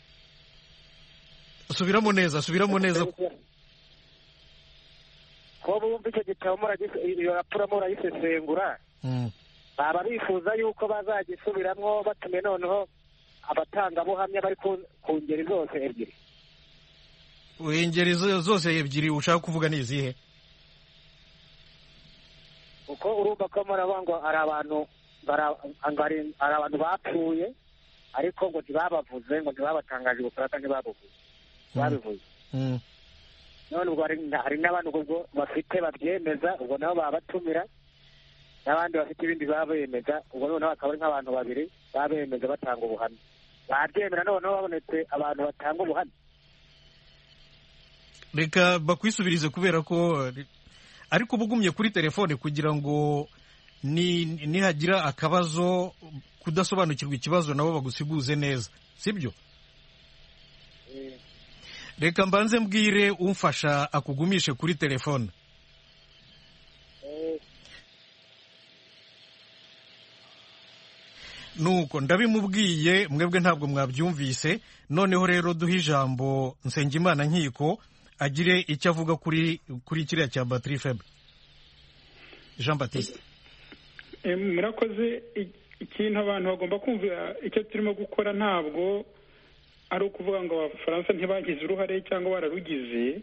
subiramo neza, subiramo neza. ko bumva icyo gitabo iyo raporo murayisesengura, baba bifuza yuko bazagisubiramwo batume noneho abatangabuhamya bari ku ngeri zose ebyiri. ingeri zose ebyiri ushaka kuvuga ni izihe? uko urumva ko murabona ngo ari abantu ari abantu bapfuye, ariko ngo ntibabavuze, ngo ntibabatangaje gusa ntibabuvuze babivuze. none ubwo hari n'abantu ubwo bafite babyemeza, ubwo nabo babatumira, n'abandi bafite ibindi babemeza, ubwo noneho akaba ari nk'abantu babiri babemeza batanga ubuhamya. babyemera noneho babonetse abantu batanga ubuhamya. reka bakwisubirize kubera ko ariko bugumye kuri telefone kugira ngo nihagira akabazo kudasobanukirwa ikibazo nabo bagusiguze neza, sibyo? reka mbanze mbwire umfasha akugumishe kuri telefone. nuko ndabimubwiye, mwebwe ntabwo mwabyumvise. noneho rero duhe ijambo Nsengimana Nkiko agire icyo avuga kuri kuri kiriya cya batiri feble. Jean Baptiste. murakoze. ikintu abantu bagomba kumva, icyo turimo gukora ntabwo ari ukuvuga ngo abafaransa ntibagize uruhare cyangwa bararugize.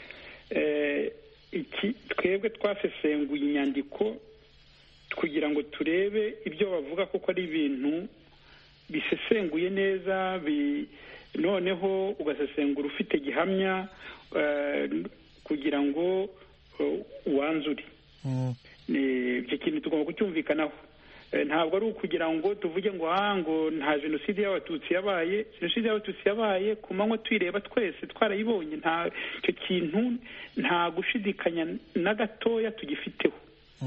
twebwe twasesenguye inyandiko kugira ngo turebe ibyo bavuga, kuko ari ibintu bisesenguye neza, noneho ugasesengura ufite gihamya kugira ngo wanzure. icyo kintu tugomba kucyumvikanaho. ntabwo ari ukugira ngo tuvuge ngo aha ngo nta jenoside y'abatutsi yabaye. jenoside y'abatutsi yabaye ku manywa tuyireba twese twarayibonye, nta icyo kintu nta gushidikanya na gatoya tugifiteho.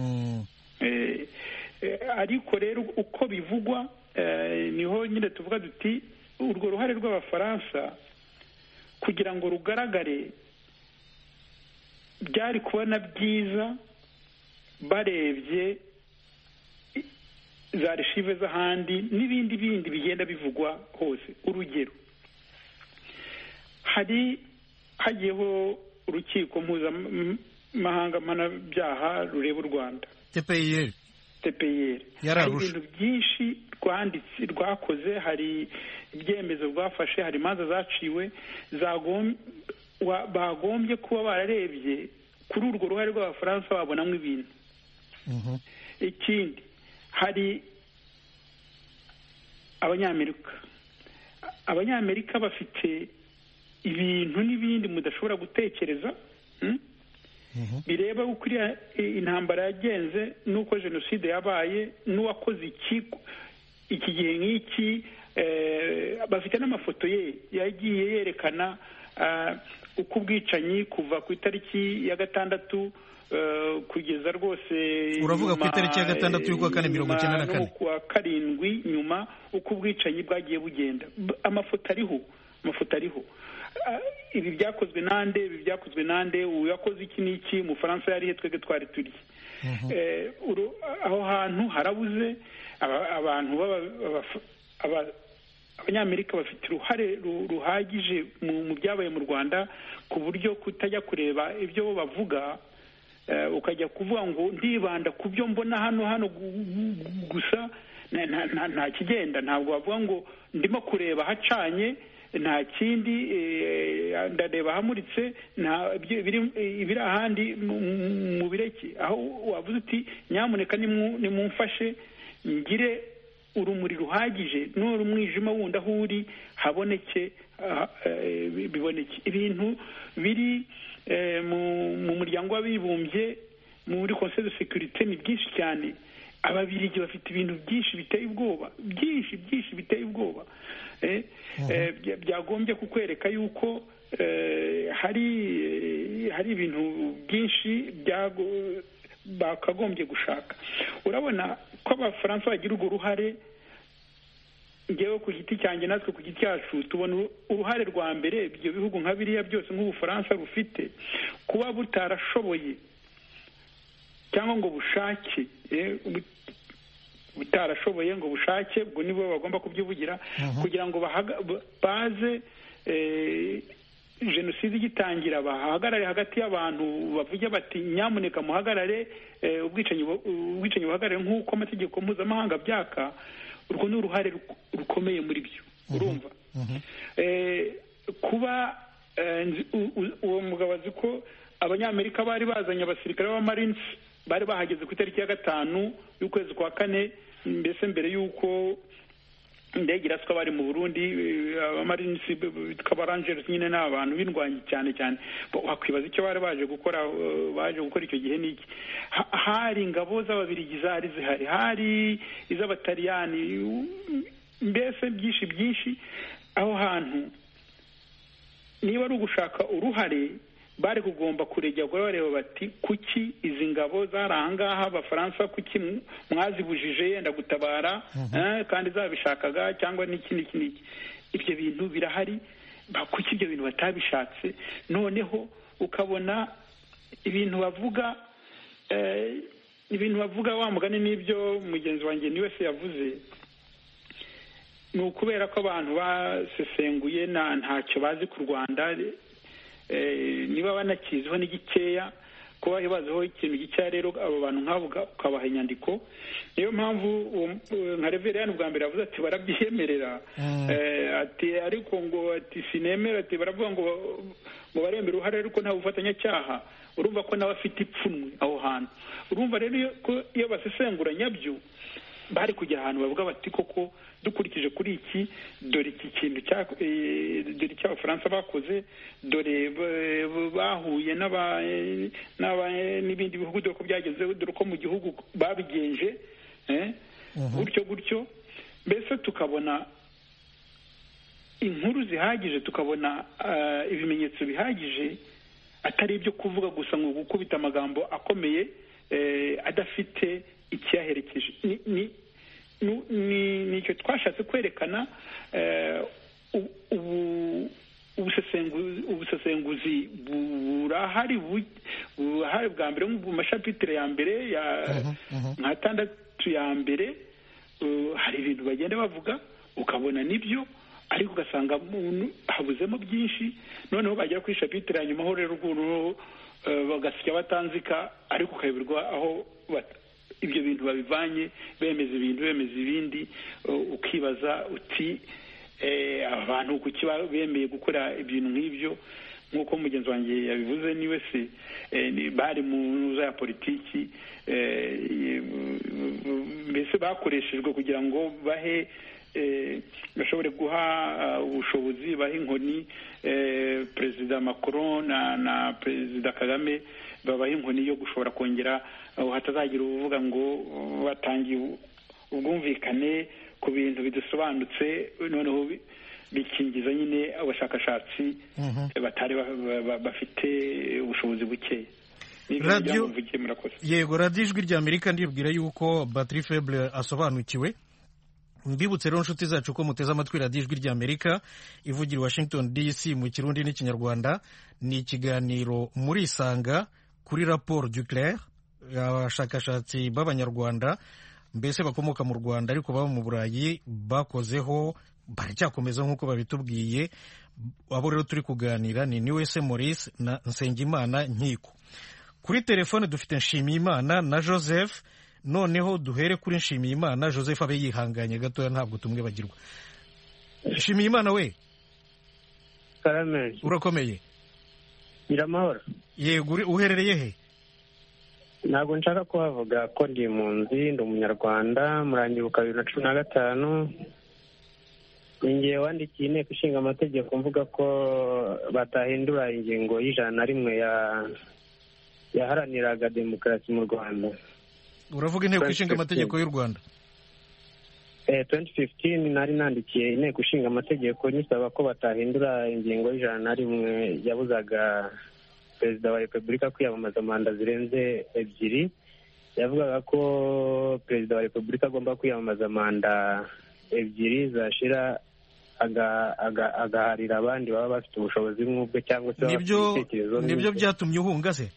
ariko rero uko bivugwa niho nyine tuvuga duti urwo ruhare rw'abafaransa kugira ngo rugaragare byari kubona byiza barebye za archive z'ahandi n'ibindi bindi bigenda bivugwa hose. Urugero, hari hagiyeho urukiko mpuzamahanga mpanabyaha rureba u Rwanda, T P I R. T P I R hari ibintu byinshi rwanditse rwakoze, hari ibyemezo rwafashe, hari imanza zaciwe bagombye kuba bararebye kuri urwo ruhare rw'Abafaransa babonamo ibintu. Ikindi, hari abanyamerika abanyamerika bafite ibintu n'ibindi mudashobora gutekereza bireba uko intambara yagenze, n'uko jenoside yabaye, n'uwakoze iki iki gihe nk'iki. Bafite n'amafoto ye yagiye yerekana uko ubwicanyi kuva ku itariki ya gatandatu kugeza rwose uravuga ku itariki ya gatandatu y'ukwa kane mirongo icyenda na kane kwa karindwi nyuma uko ubwicanyi bwagiye bugenda. Amafoto ariho amafoto ariho ibi byakozwe nande ibi byakozwe nande uyakoze iki n'iki, Umufaransa yari he, twebwe twari turi aho hantu harabuze. Abantu abanyamerika bafite uruhare ruhagije mu byabaye mu Rwanda, ku buryo kutajya kureba ibyo bo bavuga ukajya kuvuga ngo ndibanda ku byo mbona hano hano gusa, nta kigenda. Ntabwo bavuga ngo ndimo kureba hacanye, nta kindi ndareba hamuritse, ibiri ahandi mu bireke. Aho wavuze uti nyamuneka nimumfashe ngire urumuri ruhagije, nura umwijima wundi aho uri haboneke biboneke. Ibintu biri mu muryango w'abibumbye muri Conseil de Sécurité ni byinshi cyane. Ababiligi bafite ibintu byinshi biteye ubwoba, byinshi byinshi biteye ubwoba byagombye kukwereka yuko hari hari ibintu byinshi bakagombye gushaka. Urabona ko Abafaransa bagira urwo ruhare. Ngewe ku giti cyanjye, natwe ku giti cyacu, tubona uruhare rwa mbere ibyo bihugu nka biriya byose nk'Ubufaransa rufite kuba butarashoboye cyangwa ngo bushake butarashoboye ngo bushake, ubwo nibo bagomba kubyivugira kugira ngo baze jenoside igitangira bahagarare hagati y'abantu bavuge bati nyamuneka muhagarare ubwicanyi ubwicanyi buhagarare nk'uko amategeko mpuzamahanga byaka. Urwo ni uruhare rukomeye muri byo, urumva. Kuba uwo mugabo azi ko abanyamerika bari bazanye abasirikare b'Amarines bari bahageze ku itariki ya gatanu y'ukwezi kwa kane, mbese mbere y'uko indege iraswa bari mu Burundi. Abamarines tw'abarangers nyine ni abantu b'indwanyi cyane cyane. Wakwibaza icyo bari baje gukora baje gukora icyo gihe n'iki. Hari ingabo z'Ababiligi zari zihari, hari iz'Abataliyani, mbese byinshi byinshi. Aho hantu niba ari ugushaka uruhare bari kugomba kuregera bareba bati kuki izi ngabo zari ahangaha, Abafaransa kuki mwazibujije yenda gutabara kandi zabishakaga, cyangwa n'iki n'iki n'iki. Ibyo bintu birahari, kuki ibyo bintu batabishatse? Noneho ukabona ibintu bavuga ibintu bavuga wa mugani n'ibyo mugenzi wanjye ni wese yavuze. Ni ukubera ko abantu basesenguye ntacyo bazi ku Rwanda, niba banakiziho ni gikeya, kuba baziho ikintu gikeya. Rero abo bantu nkavuga ukabaha inyandiko. Niyo mpamvu nka Reverien bwa mbere yavuze ati barabyemerera, ati ariko ngo ati sinemera, ati baravuga ngo ngo baremera uruhare ariko nta bufatanyacyaha. Urumva ko nawe afite ipfunwe aho hantu. Urumva rero ko iyo basesengura nyabyo bari kujya ahantu bavuga bati koko dukurikije kuri iki, dore iki kintu dore icyo Abafaransa bakoze, dore bahuye n'ibindi bihugu, dore ko byageze, dore ko mu gihugu babigenje gutyo gutyo. Mbese tukabona inkuru zihagije, tukabona ibimenyetso bihagije, atari ibyo kuvuga gusa ngo gukubita amagambo akomeye adafite ikiyaherekeje. Ni icyo twashatse kwerekana ubusesenguzi burahari burahari bwa mbere mu mashapitire ya mbere ya nka tandatu ya mbere hari ibintu bagenda bavuga ukabona nibyo ariko ugasanga habuzemo byinshi noneho bagera kuri shapitire ya nyuma aho rero ukuntu bagasya batanzika ariko ukayoberwa aho ibyo bintu babivanye bemeza ibintu bemeza ibindi ukibaza uti abantu kuki bemeye gukora ibintu nk'ibyo nk'uko mugenzi wanjye yabivuze ni wese bari mu ntuza ya politiki mbese bakoreshejwe kugira ngo bahe bashobore guha ubushobozi baha inkoni perezida Macron na perezida Kagame babaha inkoni yo gushobora kongera hatazagira uvuga ngo batangiye ubwumvikane ku bintu bidasobanutse noneho bikingiza nyine abashakashatsi batari bafite ubushobozi buke. Yego, radiyo ijwi rya Amerika ndibwira yuko batterie faible asobanukiwe. Mbibutse rero nshuti zacu ko muteze amatwi radiyo ijwi rya Amerika ivugira Washington D C mu Kirundi n'Ikinyarwanda. Ni ikiganiro muri Isanga kuri rapport du Claire, abashakashatsi b'Abanyarwanda mbese bakomoka mu Rwanda ariko baba mu Burayi bakozeho, baracyakomeza nk'uko babitubwiye. Abo rero turi kuganira ni Niwese Maurice na Nsengimana Nkiko. Kuri telefone dufite Nshimiyimana na Joseph. Noneho duhere kuri Nshimiyimana. Joseph abe yihanganye gatoya ntabwo tumwe bagirwa. Nshimiyimana we, Karame, urakomeye? Iramahoro. Yego, uherereye he? Ntabwo nshaka kuhavuga ko ndi impunzi, ndi umunyarwanda, murangibuka bibiri na cumi na gatanu ninjye wandikiye inteko ishinga amategeko mvuga ko batahindura ingingo y'ijana na rimwe ya yaharaniraga demokarasi mu Rwanda. Uravuga inteko ishinga amategeko y'u Rwanda? Eh, twenty fifteen nari nandikiye inteko ishinga amategeko nisaba ko batahindura ingingo y'ijana na rimwe yabuzaga perezida wa repubulika kwiyamamaza manda zirenze ebyiri. Yavugaga ko perezida wa repubulika agomba kwiyamamaza manda ebyiri zashira agaharira abandi baba bafite ubushobozi nk'ubwe cyangwa se ibitekerezo. Nibyo byatumye uhunga se?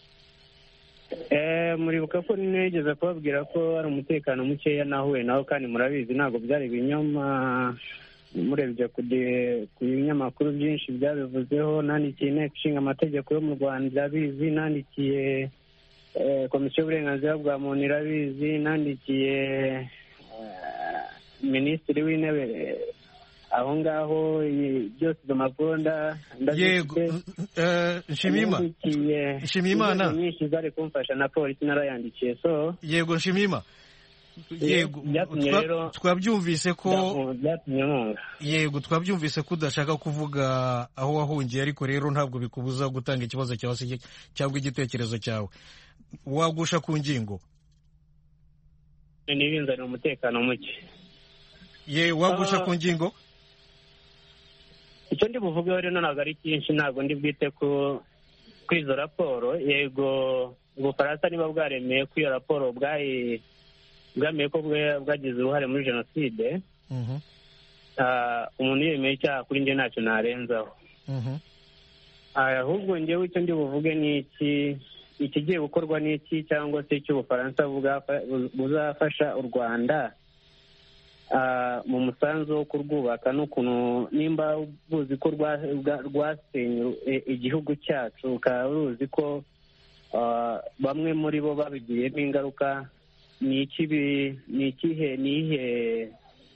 Eh, muribuka ko nigeze kubabwira ko ari umutekano mukeya nahuye naho, kandi murabizi ntabwo byari ibinyoma. Murebye ku binyamakuru byinshi byabivuzeho. Nandikiye inteko ishinga amategeko yo mu Rwanda irabizi, nandikiye komisiyo y'uburenganzira bwa muntu irabizi, nandikiye minisitiri w'intebe aho ngaho, byose izo makuru ndazifite. Nshimiyima Nshimiyimana nyinshi zari kumfasha na polisi narayandikiye. So yego Nshimiyima, yego twabyumvise ko yego twabyumvise ko udashaka kuvuga aho wahungiye, ariko rero ntabwo bikubuza gutanga ikibazo cyawe cyangwa igitekerezo cyawe. Wagusha ku ngingo n'ibinzanira umutekano muke. Ye wagusha ku ngingo. Icyo ndi buvugeho rero ntabwo ari cyinshi, ntabwo ndi bwite ku izo raporo. Yego Ubufaransa niba bwaremeye ko iyo raporo bwayi bwameye ko bwagize uruhare muri jenoside, umuntu yemeye icyaha kuri njye ntacyo narenzaho. Ahubwo njyewe icyo ndi buvuge ni iki, ikigiye gukorwa n'iki, cyangwa se icyo Ubufaransa buzafasha u Rwanda mu musanzu wo kurwubaka, n'ukuntu nimba buzi ko rwasenye igihugu cyacu, ukaba ruzi ko bamwe muri bo babigiyemo ingaruka. Ni ikihe nihe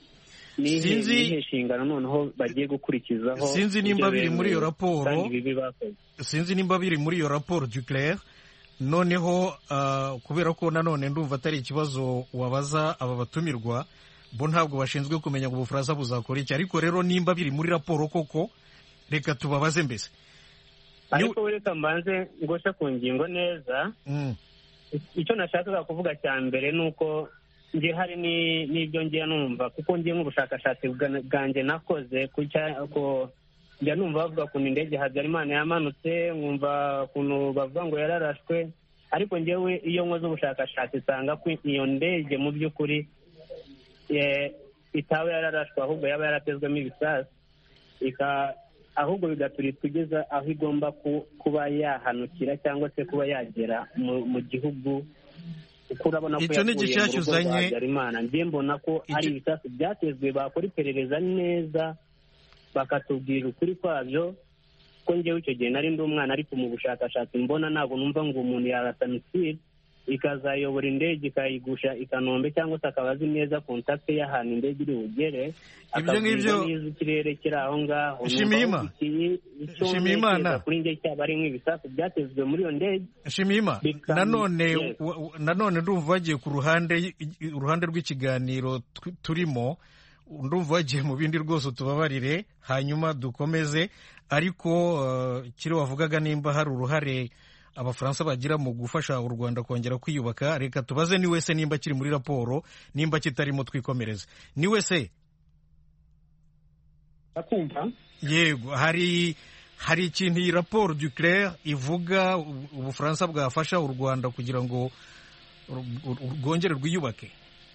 nihe nshingano noneho bagiye gukurikizaho? Sinzi nimba biri muri iyo raporo, sinzi nimba biri muri iyo raporo du Claire. Noneho kubera ko nanone ndumva atari ikibazo wabaza aba batumirwa, bo ntabwo bashinzwe kumenya ngo Ubufaransa buzakora iki. Ariko rero nimba biri muri raporo koko, reka tubabaze mbese. Ariko reka mbanze ngoshe ku ngingo neza. Icyo nashakaga kuvuga cya mbere ni uko njye hari n'ibyo ngiye numva, kuko ngiye nk'ubushakashatsi bwanjye nakoze ko njya numva bavuga ukuntu indege Habyarimana yamanutse, nkumva ukuntu bavuga ngo yararashwe. Ariko njyewe iyo nkoze ubushakashatsi nsanga ko iyo ndege mu by'ukuri itaba yararashwe, ahubwo yaba yaratezwemo ibisasu ahubwo bigatuma kugeza aho igomba kuba yahanukira cyangwa se kuba yagera mu gihugu. Kuko urabona ko icyo ni igishyashya uzanye, njye mbona ko ari ibisasu byatezwe, bakora iperereza neza bakatubwira ukuri kwabyo. Ko njyewe icyo gihe nari ndi umwana, ariko mu bushakashatsi mbona ntabwo numva ngo umuntu yarasa misile ikazayobora indege ikayigusha i Kanombe, cyangwa se akaba azi neza kontakte y'ahantu indege iri bugere, ibyo ngibyo neza ikirere kiri aho ngaho. Shimima Shimimana kuri njye cyaba ari nk'ibisasu byatezwe muri iyo ndege. Shimima nanone nanone ndumva bagiye ku ruhande uruhande rw'ikiganiro turimo, ndumva wagiye mu bindi rwose, utubabarire hanyuma dukomeze. Ariko kiri wavugaga nimba hari uruhare Abafaransa bagira mu gufasha u Rwanda kongera kwiyubaka, reka tubaze ni wese nimba kiri muri raporo, nimba kitarimo twikomereze. Ni wese akumva yego, hari hari ikintu iyi raporo du Claire ivuga Ubufaransa bwafasha u Rwanda kugira ngo rwongere rwiyubake?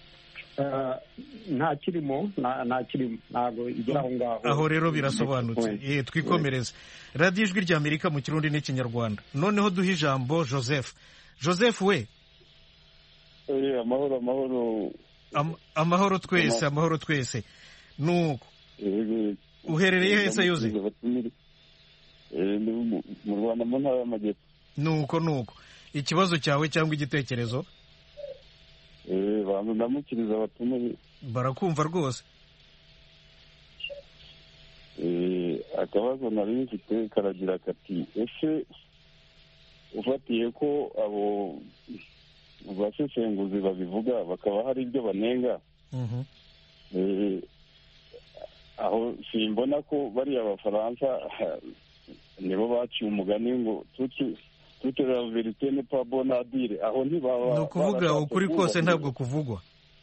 nta kirimo nta kirimo ntabwo igera aho ngaho. Aho rero birasobanutse. Eh, twikomereze. Radiyo Ijwi ry'Amerika mu Kirundi n'Ikinyarwanda. Noneho duhe ijambo Joseph. Joseph we. Eh, amahoro amahoro. Am, amahoro twese, amahoro twese. Nuko. Eh, uherereye hese yoze? Eh, mu Rwanda mu ntara y'Amajyepfo. Nuko nuko. Ikibazo cyawe cyangwa igitekerezo? Eh, bantu ndamukiriza abatumire. Barakumva rwose. Eh, akabazo nari mfite karagira kati, ese ufatiye ko abo basesenguzi babivuga bakaba hari ibyo banenga, mhm eh, aho simbona ko bari Abafaransa nibo baciye umugani ngo tuti toute la vérité n'est pas bonne à dire. Aho ntibaba no kuvuga ukuri kose ntabwo kuvugwa.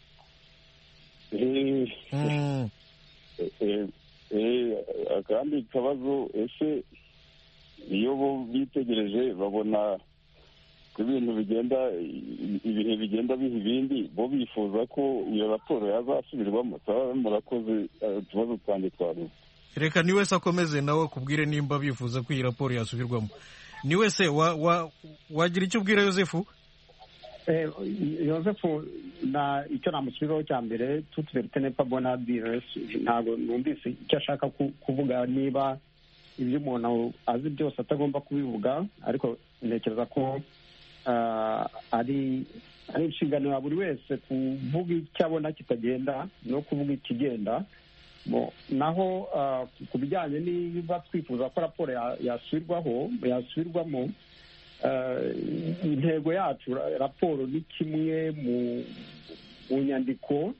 Eh, mm. eh, eh, akandi kabazo, ese iyo bo bitegereje babona ko ibintu bigenda ibihe bigenda biha ibindi, bo bifuza ko iyo raporo yazasubirwamo. Saba murakoze, utubazo twanjye twari. Reka ni wese akomeze nawe kubwire nimba bifuza ko iyi raporo yasubirwamo. Ni wese wa wa wagira icyo ubwira Yosefu? Eh, Yosefu na icyo namusubiraho cya mbere, toute vérité n'est pas bonne à dire. Ntabwo numvise icyo ashaka kuvuga, niba ibyo umuntu azi byose atagomba kubivuga, ariko ntekereza ko ari ari inshingano ya buri wese kuvuga icyo abona kitagenda no kuvuga ikigenda. Naho ku bijyanye niba twifuza ko raporo yasubirwaho yasubirwamo, intego yacu raporo ni kimwe mu nyandiko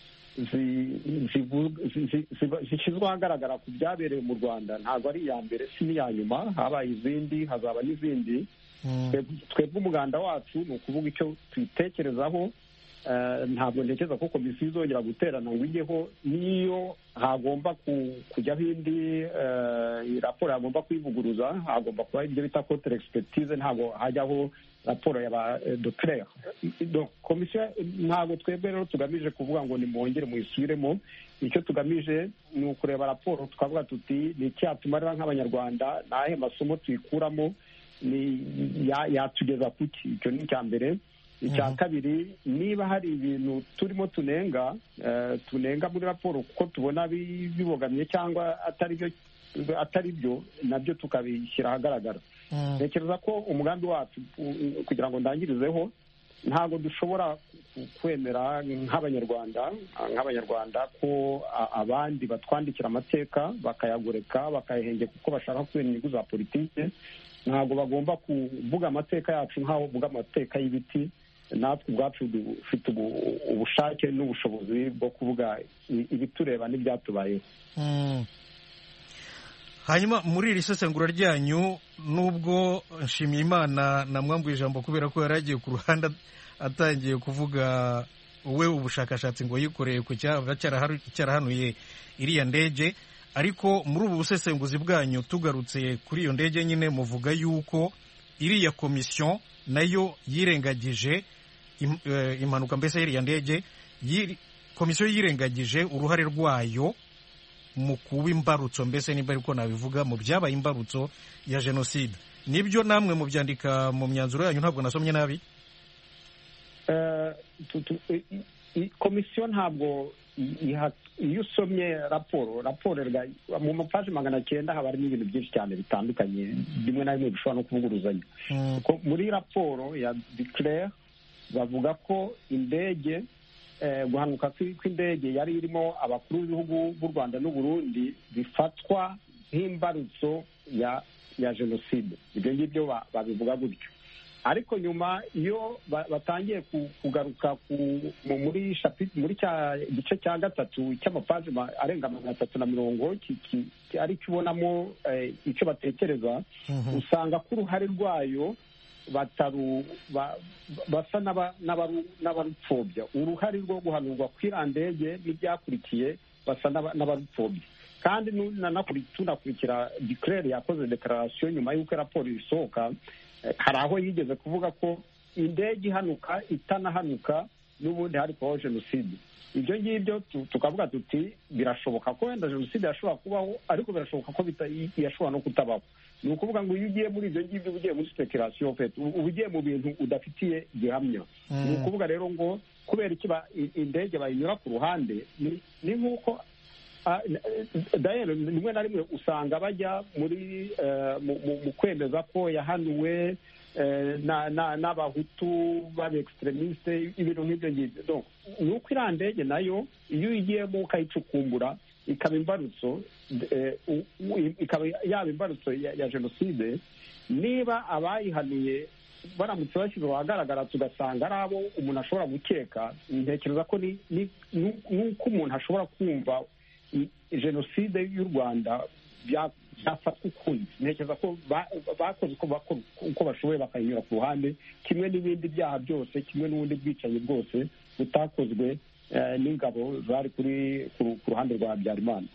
zishyizwe ahagaragara ku byabereye mu Rwanda. Ntabwo ari iya mbere, si n'iya nyuma, habaye izindi, hazaba n'izindi. Twebwe umuganda wacu ni ukuvuga icyo tuyitekerezaho. Ntabwo ntekereza ko komisiyo izongera guterana ngo ijyeho, niyo hagomba kujyaho indi raporo hagomba kuyivuguruza, hagomba kuba ibyo bita contre expertise, ntabwo hajyaho raporo ya ba docteur. Komisiyo ntabwo twebwe rero tugamije kuvuga ngo nimwongere muyisubiremo. Icyo tugamije ni ukureba raporo tukavuga tuti ni icyatumarira nk'Abanyarwanda, nahe masomo tuyikuramo, yatugeza kuki. Icyo ni icya mbere. Icya kabiri, niba hari ibintu turimo tunenga tunenga muri raporo kuko tubona bibogamye cyangwa atari byo atari byo nabyo tukabishyira ahagaragara. Ntekereza ko umugambi wacu, kugira ngo ndangirizeho, ntabwo dushobora kwemera nk'Abanyarwanda nk'Abanyarwanda ko abandi batwandikira amateka bakayagoreka bakayahengeka kuko bashaka kubera inyungu za politike. Ntabwo bagomba kuvuga amateka yacu nk'aho uvuga amateka y'ibiti. Natwe ubwacu dufite ubushake n'ubushobozi bwo kuvuga ibitureba n'ibyatubayeho. Hanyuma muri iri sesengura ryanyu, nubwo Nshimiyimana namwambuye ijambo kubera ko yari agiye ku ruhande atangiye kuvuga we ubushakashatsi ngo yikoreye ku cyarahanuye iriya ndege, ariko muri ubu busesenguzi bwanyu tugarutse kuri iyo ndege nyine muvuga yuko iriya komisiyo nayo yirengagije impanuka mbese y'iriya ndege, komisiyo yirengagije uruhare rwayo mu kuba imbarutso, mbese niba ariko nabivuga, mu byabaye imbarutso ya jenoside. Nibyo namwe mubyandika mu myanzuro yanyu, ntabwo nasomye nabi? Komisiyo ntabwo, iyo usomye raporo raporo mu mapaji magana cyenda haba harimo ibintu byinshi cyane bitandukanye, rimwe na rimwe bishobora no kuvuguruzanya. Muri raporo ya Declare bavuga ko indege, guhanuka kw'indege yari irimo abakuru b'ibihugu b'u Rwanda n'u Burundi bifatwa nk'imbarutso ya ya jenoside. Ibyo ngibyo babivuga gutyo, ariko nyuma iyo batangiye kugaruka muri muri cya gice cya gatatu cy'amapaji arenga magana atatu na mirongo ari kubonamo icyo batekereza, usanga ko uruhare rwayo bataru basa n'abarupfobya. Uruhare rwo guhanurwa kw'iriya ndege n'ibyakurikiye basa n'abarupfobya. Kandi tunakurikira Declare yakoze declaration nyuma y'uko raporo isohoka, hari aho yigeze kuvuga ko indege ihanuka itanahanuka n'ubundi hari kubaho jenoside. Ibyo ngibyo tukavuga tuti birashoboka ko wenda jenoside yashobora kubaho, ariko birashoboka ko yashobora no kutabaho. Ni ukuvuga ngo iyo ugiye muri ibyo ngibyo ugiye muri speculation, uba ugiye mu bintu udafitiye gihamya. Ni ukuvuga rero ngo kubera iki indege bayinyura ku ruhande, ni nk'uko dayero rimwe na rimwe usanga bajya muri mu kwemeza ko yahanuwe n'abahutu b'abextremiste, ibintu nk'ibyo ngibyo. Ni uko iriya ndege nayo iyo uyigiyemo ukayicukumbura ikaba imbarutso, ikaba yaba imbarutso ya jenoside, niba abayihanuye baramutse bashyizwe ahagaragara tugasanga ari abo umuntu ashobora gukeka, ntekereza ko n'uko umuntu ashobora kumva jenoside y'u Rwanda byafatwa ukundi. Ntekereza ko bakoze uko bashoboye bakayinyura ku ruhande, kimwe n'ibindi byaha byose, kimwe n'ubundi bwicanyi bwose butakozwe n'ingabo zari kuri ku ruhande rwa Habyarimana.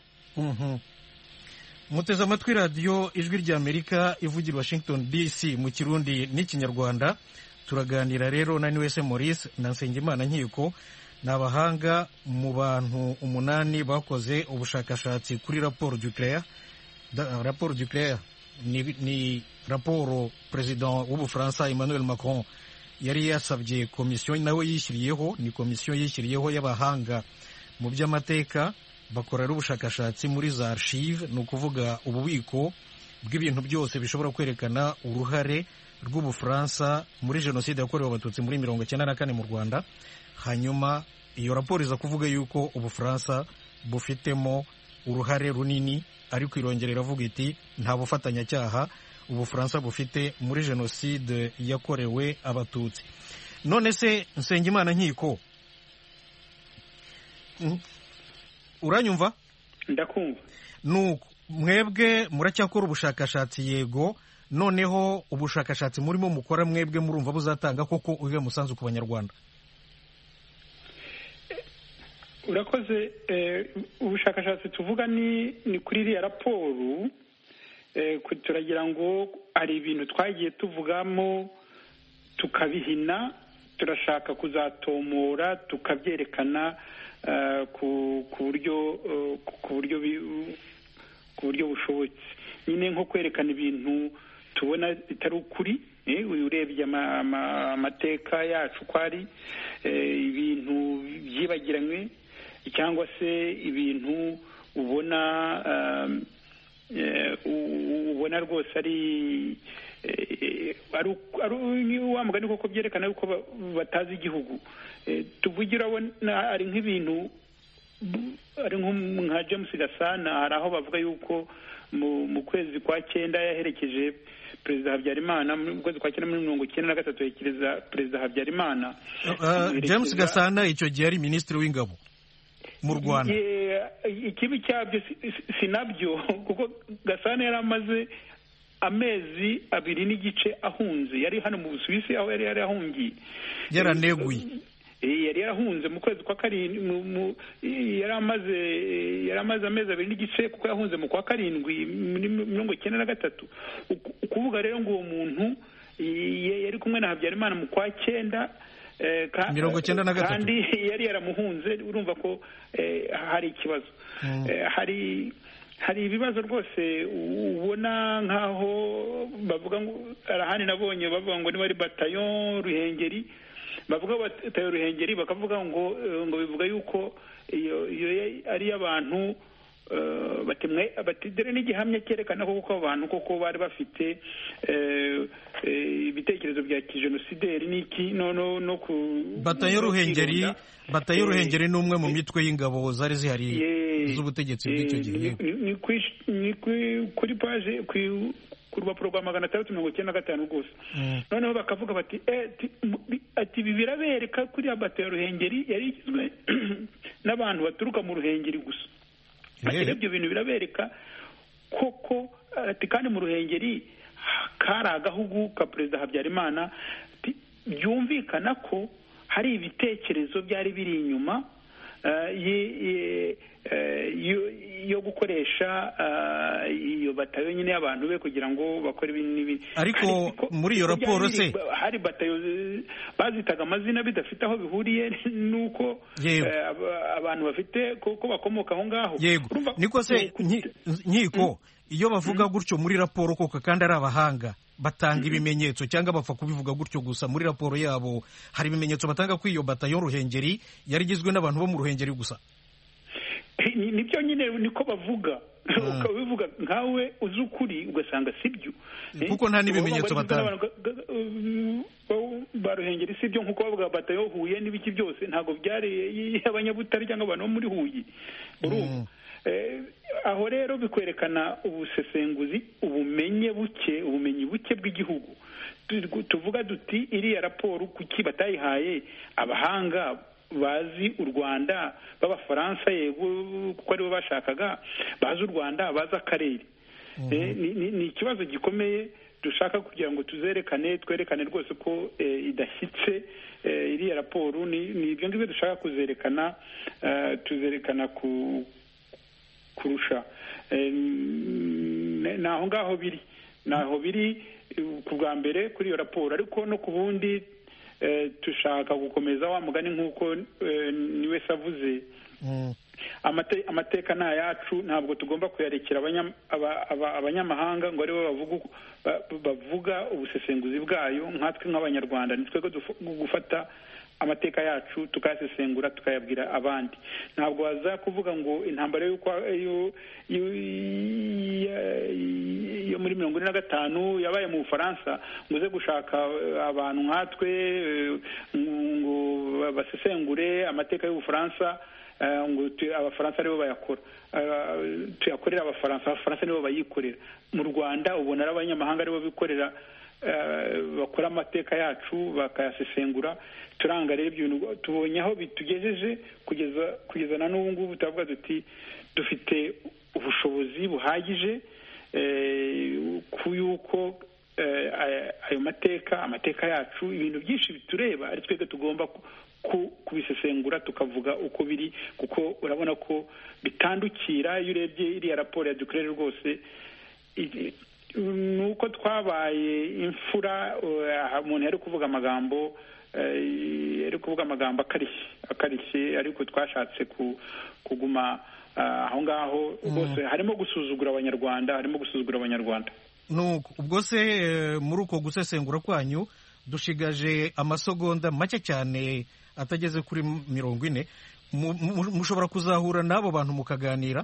Muteze amatwi radiyo Ijwi ry'Amerika ivugira Washington D C mu Kirundi n'Ikinyarwanda. Turaganira rero na Niwese Maurice na Nsengimana Nkiko, ni abahanga mu bantu umunani bakoze ubushakashatsi kuri raporo Declare. Raporo Declare ni, ni raporo President w'Ubufaransa Emmanuel Macron yari yasabye komisiyo nawe yishyiriyeho, ni komisiyo yishyiriyeho y'abahanga mu by'amateka bakorera ubushakashatsi muri za archive, ni ukuvuga ububiko bw'ibintu byose bishobora kwerekana uruhare rw'Ubufaransa muri jenoside yakorewe abatutsi muri mirongo icyenda na kane mu Rwanda. Hanyuma iyo raporo iza kuvuga yuko Ubufaransa bufitemo uruhare runini, ariko irongera iravuga iti nta bufatanyacyaha Ubufaransa bufite muri jenoside yakorewe abatutsi. None se Nsengimana Nkiko, uranyumva? Ndakumva. Nuko mwebwe muracyakora ubushakashatsi, yego, noneho ubushakashatsi murimo mukora mwebwe murumva buzatanga koko uwe musanzu ku Banyarwanda? Urakoze. Ubushakashatsi tuvuga ni ni kuri iriya raporo. Turagira ngo hari ibintu twagiye tuvugamo tukabihina, turashaka kuzatomora tukabyerekana ku buryo ku buryo ku buryo bushobotse. Nyine nko kwerekana ibintu tubona bitari ukuri, urebye amateka yacu ko ari ibintu byibagiranywe, cyangwa se ibintu ubona ubona rwose ari ari wa mugani koko byerekana yuko batazi igihugu. Tuvugira ari nk'ibintu ari nka James Gasana, hari aho bavuga yuko mu kwezi kwa cyenda yaherekeje Perezida Habyarimana, mu kwezi kwa cyenda muri mirongo icyenda na gatatu yerekeza Perezida Habyarimana. James Gasana icyo gihe ari minisitiri w'ingabo mu Rwanda. Ikibi cyabyo si nabyo, kuko Gasana yari amaze amezi abiri n'igice ahunze, yari hano mu Busuwisi aho yari yari ahungiye, yaraneguye, yari yarahunze mu kwezi kwa karindwi, yari amaze yari amaze amezi abiri n'igice kuko yahunze mu kwa karindwi mirongo icyenda na gatatu. Ukuvuga rero ngo uwo muntu yari kumwe na Habyarimana mu kwa cyenda mirongo icyenda na gatatu, kandi yari yaramuhunze. Urumva ko hari ikibazo. hari hari ibibazo rwose ubona nk'aho bavuga ngo arahani nabonye bavuga ngo niba ari batayo Ruhengeri bavuga batayo Ruhengeri bakavuga ngo ngo bivuga yuko iyo ari y'abantu batemwe batidere n'igihamya cyerekana ko kuko abantu koko bari bafite ibitekerezo bya kijenosideri n'iki no no no ku batayo Ruhengeri batayo Ruhengeri ni umwe mu mitwe y'ingabo zari zihari z'ubutegetsi bw'icyo gihe ni kuri paje ku rupapuro rwa magana atandatu mirongo icyenda na gatanu rwose noneho bakavuga bati ati ibi birabereka kuri batayo Ruhengeri yari igizwe n'abantu baturuka mu Ruhengeri gusa ati ibyo bintu birabereka koko ati kandi mu Ruhengeri kari agahugu ka perezida Habyarimana byumvikana ko hari ibitekerezo byari biri inyuma yo gukoresha iyo batayo nyine y'abantu be kugira ngo bakore ibintu n'ibindi ariko muri iyo raporo se hari batayo bazitaga amazina bidafite aho bihuriye nuko abantu bafite kuko bakomoka aho ngaho yego niko se nkiko iyo bavuga gutyo muri raporo koko kandi ari abahanga batanga ibimenyetso cyangwa bapfa kubivuga gutyo gusa muri raporo yabo hari ibimenyetso batanga ko iyo batayo Ruhengeri yari igizwe n'abantu bo mu Ruhengeri gusa nibyo nyine niko bavuga ukabivuga nkawe uzi ukuri ugasanga sibyo kuko nta n'ibimenyetso batanga ba Ruhengeri sibyo nkuko bavuga batayo Huye n'ibiki byose ntabwo byari abanyabutare cyangwa abantu bo muri Huye urumva aho rero bikwerekana ubusesenguzi ubumenye buke ubumenyi buke bw'igihugu tuvuga duti iriya raporo kuki batayihaye abahanga bazi u Rwanda b'abafaransa yego kuko aribo bashakaga bazi u Rwanda bazi akarere ni ikibazo gikomeye dushaka kugira ngo tuzerekane twerekane rwose ko idashyitse iriya raporo ni ibyo ngibyo dushaka kuzerekana tuzerekana ku kurusha naho ngaho biri naho biri ku bwa mbere kuri iyo raporo ariko no ku bundi dushaka gukomeza wa mugani nk'uko niwe savuze amateka ni ayacu ntabwo tugomba kuyarekera abanyamahanga ngo aribo bavuga ubusesenguzi bwayo nkatwe nk'abanyarwanda ni twebwe gufata amateka yacu tukayasesengura tukayabwira abandi ntabwo waza kuvuga ngo intambara yo muri mirongo ine na gatanu yabaye mu Bufaransa ngo uze gushaka abantu nkatwe ngo basesengure amateka y'Ubufaransa ngo abafaransa aribo bayakora tuyakorera abafaransa abafaransa nibo bayikorera mu Rwanda ubona ari abanyamahanga aribo bikorera bakora amateka yacu bakayasesengura turanga rero ibyo tubonye aho bitugejeje kugeza kugeza na n'ubu ngubu turavuga duti dufite ubushobozi buhagije ku yuko ayo mateka amateka yacu ibintu byinshi bitureba ari twebwe tugomba kubisesengura tukavuga uko biri kuko urabona ko bitandukira iyo urebye iriya raporo ya dukorere rwose nuko twabaye imfura umuntu yari kuvuga amagambo yari kuvuga amagambo akarishye akarishye ariko twashatse kuguma aho ngaho rwose harimo gusuzugura abanyarwanda harimo gusuzugura abanyarwanda nuko ubwo se muri uko gusesengura kwanyu dushigaje amasegonda make cyane atageze kuri mirongo ine mushobora kuzahura n'abo bantu mukaganira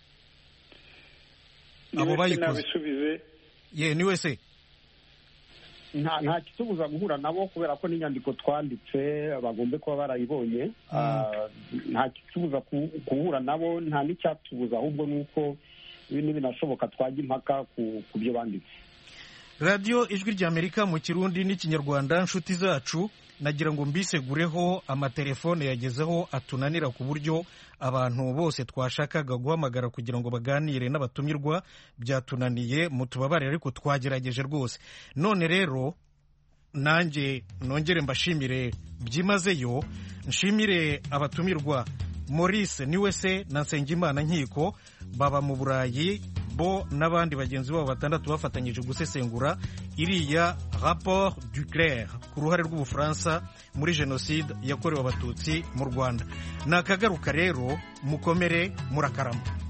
abo bayikoze ye ni wese nta nta kitubuza guhura nabo kubera ko n'inyandiko twanditse bagombe kuba barayibonye nta kitubuza guhura nabo nta n'icyatubuza ahubwo nuko ibintu binashoboka twajya impaka ku byo banditse. radiyo ijwi ry'Amerika mu kirundi n'ikinyarwanda inshuti zacu nagira ngo mbisegureho amatelefone yagezeho atunanira ku buryo abantu bose twashakaga guhamagara kugira ngo baganire n'abatumirwa byatunaniye mutubabare ariko twagerageje rwose none rero nanjye nongere mbashimire byimazeyo nshimire abatumirwa Maurice Niwese na Nsengimana Nkiko baba mu Burayi bo n'abandi bagenzi babo batandatu bafatanyije gusesengura iriya rapport du Clerc ku ruhare rw'ubufaransa muri jenoside yakorewe abatutsi mu Rwanda. Nakagaruka rero, mukomere murakarama.